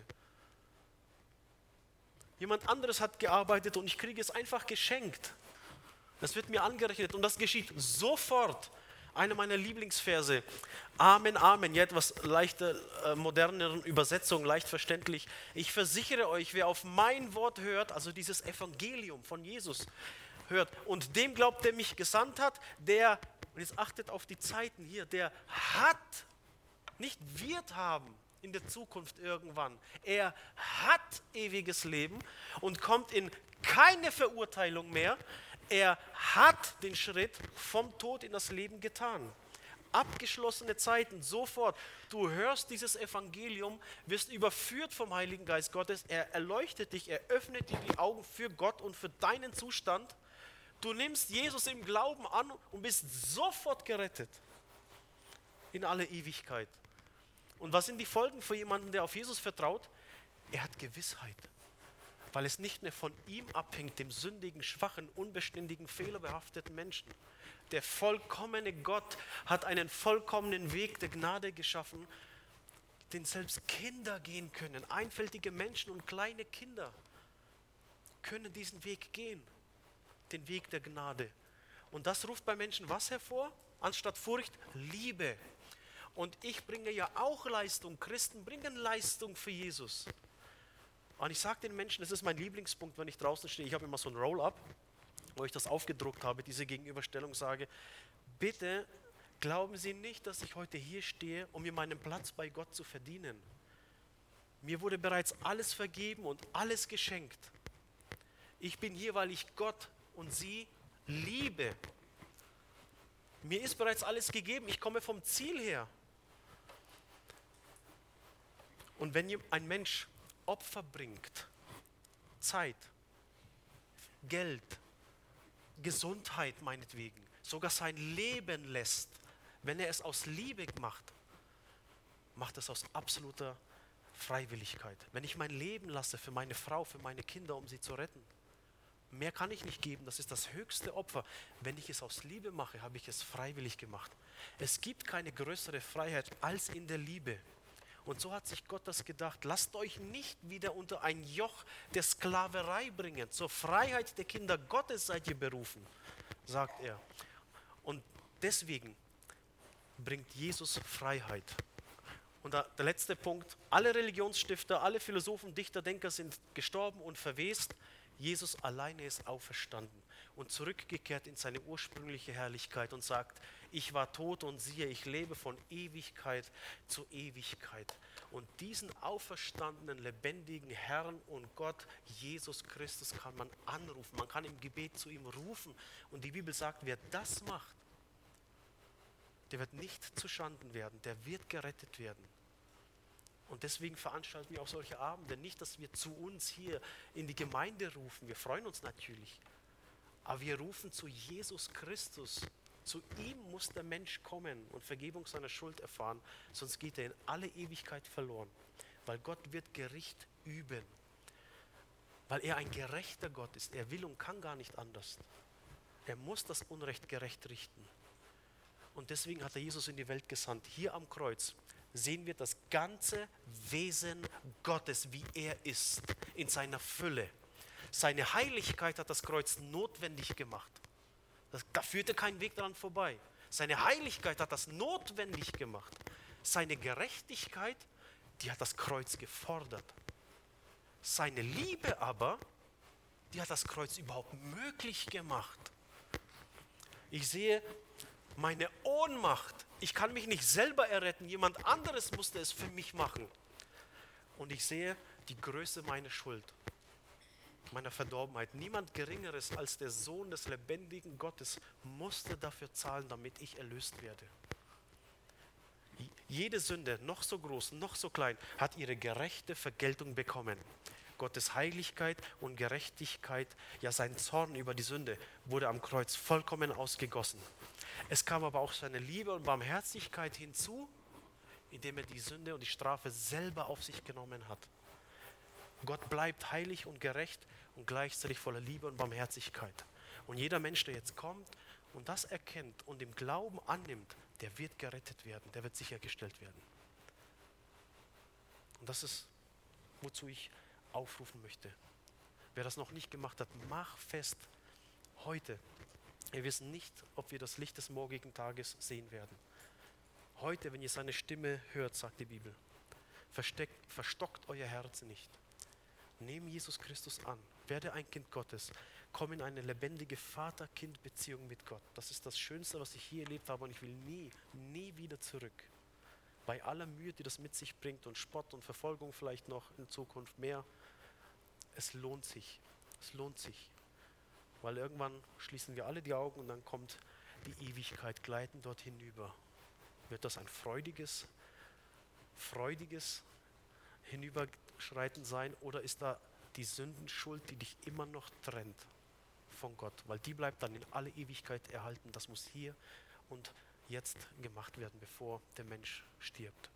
Jemand anderes hat gearbeitet und ich kriege es einfach geschenkt. Das wird mir angerechnet und das geschieht sofort. Einer meiner Lieblingsverse. Amen, Amen. Ja, etwas leichter, moderneren Übersetzung, leicht verständlich. Ich versichere euch, wer auf mein Wort hört, also dieses Evangelium von Jesus hört und dem glaubt, der mich gesandt hat, der, und jetzt achtet auf die Zeiten hier, der hat, nicht wird haben, in der Zukunft irgendwann. Er hat ewiges Leben und kommt in keine Verurteilung mehr. Er hat den Schritt vom Tod in das Leben getan. Abgeschlossene Zeiten, sofort. Du hörst dieses Evangelium, wirst überführt vom Heiligen Geist Gottes. Er erleuchtet dich, er öffnet dir die Augen für Gott und für deinen Zustand. Du nimmst Jesus im Glauben an und bist sofort gerettet. In alle Ewigkeit. Und was sind die Folgen für jemanden, der auf Jesus vertraut? Er hat Gewissheit, weil es nicht mehr von ihm abhängt, dem sündigen, schwachen, unbeständigen, fehlerbehafteten Menschen. Der vollkommene Gott hat einen vollkommenen Weg der Gnade geschaffen, den selbst Kinder gehen können. Einfältige Menschen und kleine Kinder können diesen Weg gehen, den Weg der Gnade. Und das ruft bei Menschen was hervor? Anstatt Furcht, Liebe. Und ich bringe ja auch Leistung. Christen bringen Leistung für Jesus. Und ich sage den Menschen, das ist mein Lieblingspunkt, wenn ich draußen stehe. Ich habe immer so ein Roll-up, wo ich das aufgedruckt habe, diese Gegenüberstellung sage, bitte glauben Sie nicht, dass ich heute hier stehe, um mir meinen Platz bei Gott zu verdienen. Mir wurde bereits alles vergeben und alles geschenkt. Ich bin hier, weil ich Gott und Sie liebe. Mir ist bereits alles gegeben. Ich komme vom Ziel her. Und wenn ein Mensch Opfer bringt, Zeit, Geld, Gesundheit meinetwegen, sogar sein Leben lässt, wenn er es aus Liebe macht, macht es aus absoluter Freiwilligkeit. Wenn ich mein Leben lasse für meine Frau, für meine Kinder, um sie zu retten, mehr kann ich nicht geben, das ist das höchste Opfer. Wenn ich es aus Liebe mache, habe ich es freiwillig gemacht. Es gibt keine größere Freiheit als in der Liebe. Und so hat sich Gott das gedacht. Lasst euch nicht wieder unter ein Joch der Sklaverei bringen. Zur Freiheit der Kinder Gottes seid ihr berufen, sagt er. Und deswegen bringt Jesus Freiheit. Und der letzte Punkt, alle Religionsstifter, alle Philosophen, Dichter, Denker sind gestorben und verwest. Jesus alleine ist auferstanden und zurückgekehrt in seine ursprüngliche Herrlichkeit und sagt, ich war tot und siehe, ich lebe von Ewigkeit zu Ewigkeit. Und diesen auferstandenen, lebendigen Herrn und Gott, Jesus Christus, kann man anrufen. Man kann im Gebet zu ihm rufen. Und die Bibel sagt, wer das macht, der wird nicht zu Schanden werden, der wird gerettet werden. Und deswegen veranstalten wir auch solche Abende. Nicht, dass wir zu uns hier in die Gemeinde rufen. Wir freuen uns natürlich. Aber wir rufen zu Jesus Christus. Zu ihm muss der Mensch kommen und Vergebung seiner Schuld erfahren. Sonst geht er in alle Ewigkeit verloren. Weil Gott wird Gericht üben. Weil er ein gerechter Gott ist. Er will und kann gar nicht anders. Er muss das Unrecht gerecht richten. Und deswegen hat er Jesus in die Welt gesandt. Hier am Kreuz sehen wir das ganze Wesen Gottes, wie er ist, in seiner Fülle. Seine Heiligkeit hat das Kreuz notwendig gemacht. Da führte kein Weg daran vorbei. Seine Heiligkeit hat das notwendig gemacht. Seine Gerechtigkeit, die hat das Kreuz gefordert. Seine Liebe aber, die hat das Kreuz überhaupt möglich gemacht. Ich sehe meine Ohnmacht. Ich kann mich nicht selber erretten. Jemand anderes musste es für mich machen. Und ich sehe die Größe meiner Schuld, meiner Verdorbenheit. Niemand Geringeres als der Sohn des lebendigen Gottes musste dafür zahlen, damit ich erlöst werde. Jede Sünde, noch so groß, noch so klein, hat ihre gerechte Vergeltung bekommen. Gottes Heiligkeit und Gerechtigkeit, ja sein Zorn über die Sünde, wurde am Kreuz vollkommen ausgegossen. Es kam aber auch seine Liebe und Barmherzigkeit hinzu, indem er die Sünde und die Strafe selber auf sich genommen hat. Gott bleibt heilig und gerecht und gleichzeitig voller Liebe und Barmherzigkeit. Und jeder Mensch, der jetzt kommt und das erkennt und im Glauben annimmt, der wird gerettet werden, der wird sichergestellt werden. Und das ist, wozu ich aufrufen möchte. Wer das noch nicht gemacht hat, mach fest heute. Wir wissen nicht, ob wir das Licht des morgigen Tages sehen werden. Heute, wenn ihr seine Stimme hört, sagt die Bibel, verstockt euer Herz nicht. Nehmt Jesus Christus an, werde ein Kind Gottes, komm in eine lebendige Vater-Kind-Beziehung mit Gott. Das ist das Schönste, was ich hier erlebt habe und ich will nie wieder zurück. Bei aller Mühe, die das mit sich bringt und Spott und Verfolgung vielleicht noch in Zukunft mehr, es lohnt sich, weil irgendwann schließen wir alle die Augen und dann kommt die Ewigkeit gleiten dort hinüber. Wird das ein freudiges Hinüberschreiten sein oder ist da die Sündenschuld, die dich immer noch trennt von Gott? Weil die bleibt dann in alle Ewigkeit erhalten. Das muss hier und jetzt gemacht werden, bevor der Mensch stirbt.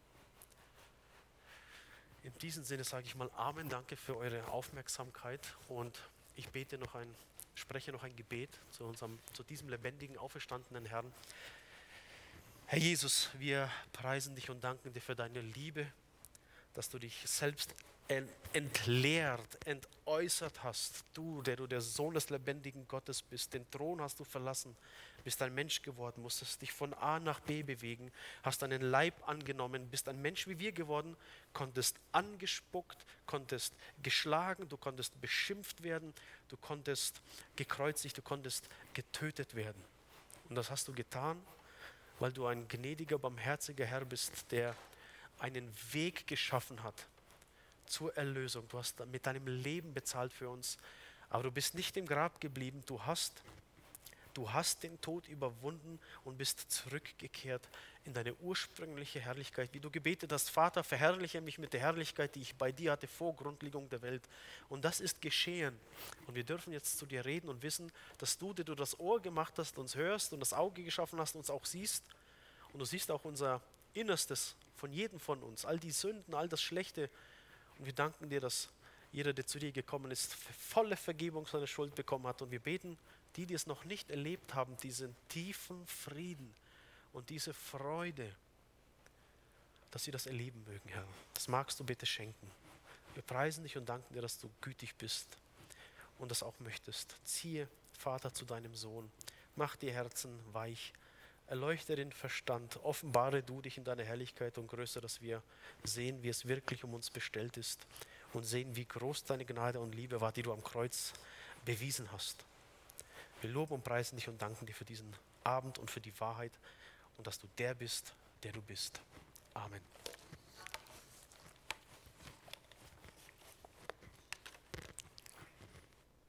In diesem Sinne sage ich mal Amen, danke für eure Aufmerksamkeit und ich spreche noch ein Gebet zu diesem lebendigen, auferstandenen Herrn. Herr Jesus, wir preisen dich und danken dir für deine Liebe, dass du dich selbst entleert, entäußert hast. Du, der Sohn des lebendigen Gottes bist, den Thron hast du verlassen, bist ein Mensch geworden, musstest dich von A nach B bewegen, hast einen Leib angenommen, bist ein Mensch wie wir geworden, konntest angespuckt, konntest geschlagen, du konntest beschimpft werden, du konntest gekreuzigt, du konntest getötet werden. Und das hast du getan, weil du ein gnädiger, barmherziger Herr bist, der einen Weg geschaffen hat zur Erlösung. Du hast mit deinem Leben bezahlt für uns, aber du bist nicht im Grab geblieben. Du hast den Tod überwunden und bist zurückgekehrt in deine ursprüngliche Herrlichkeit, wie du gebetet hast: Vater, verherrliche mich mit der Herrlichkeit, die ich bei dir hatte vor Grundlegung der Welt. Und das ist geschehen. Und wir dürfen jetzt zu dir reden und wissen, dass du, der du das Ohr gemacht hast, uns hörst und das Auge geschaffen hast, uns auch siehst. Und du siehst auch unser Innerstes von jedem von uns, all die Sünden, all das Schlechte. Und wir danken dir, dass jeder, der zu dir gekommen ist, volle Vergebung seiner Schuld bekommen hat. Und wir beten, die es noch nicht erlebt haben, diesen tiefen Frieden und diese Freude, dass sie das erleben mögen, Herr. Das magst du bitte schenken. Wir preisen dich und danken dir, dass du gütig bist und das auch möchtest. Ziehe, Vater, zu deinem Sohn. Mach die Herzen weich. Erleuchte den Verstand, offenbare du dich in deiner Herrlichkeit und Größe, dass wir sehen, wie es wirklich um uns bestellt ist und sehen, wie groß deine Gnade und Liebe war, die du am Kreuz bewiesen hast. Wir loben und preisen dich und danken dir für diesen Abend und für die Wahrheit und dass du der bist, der du bist. Amen.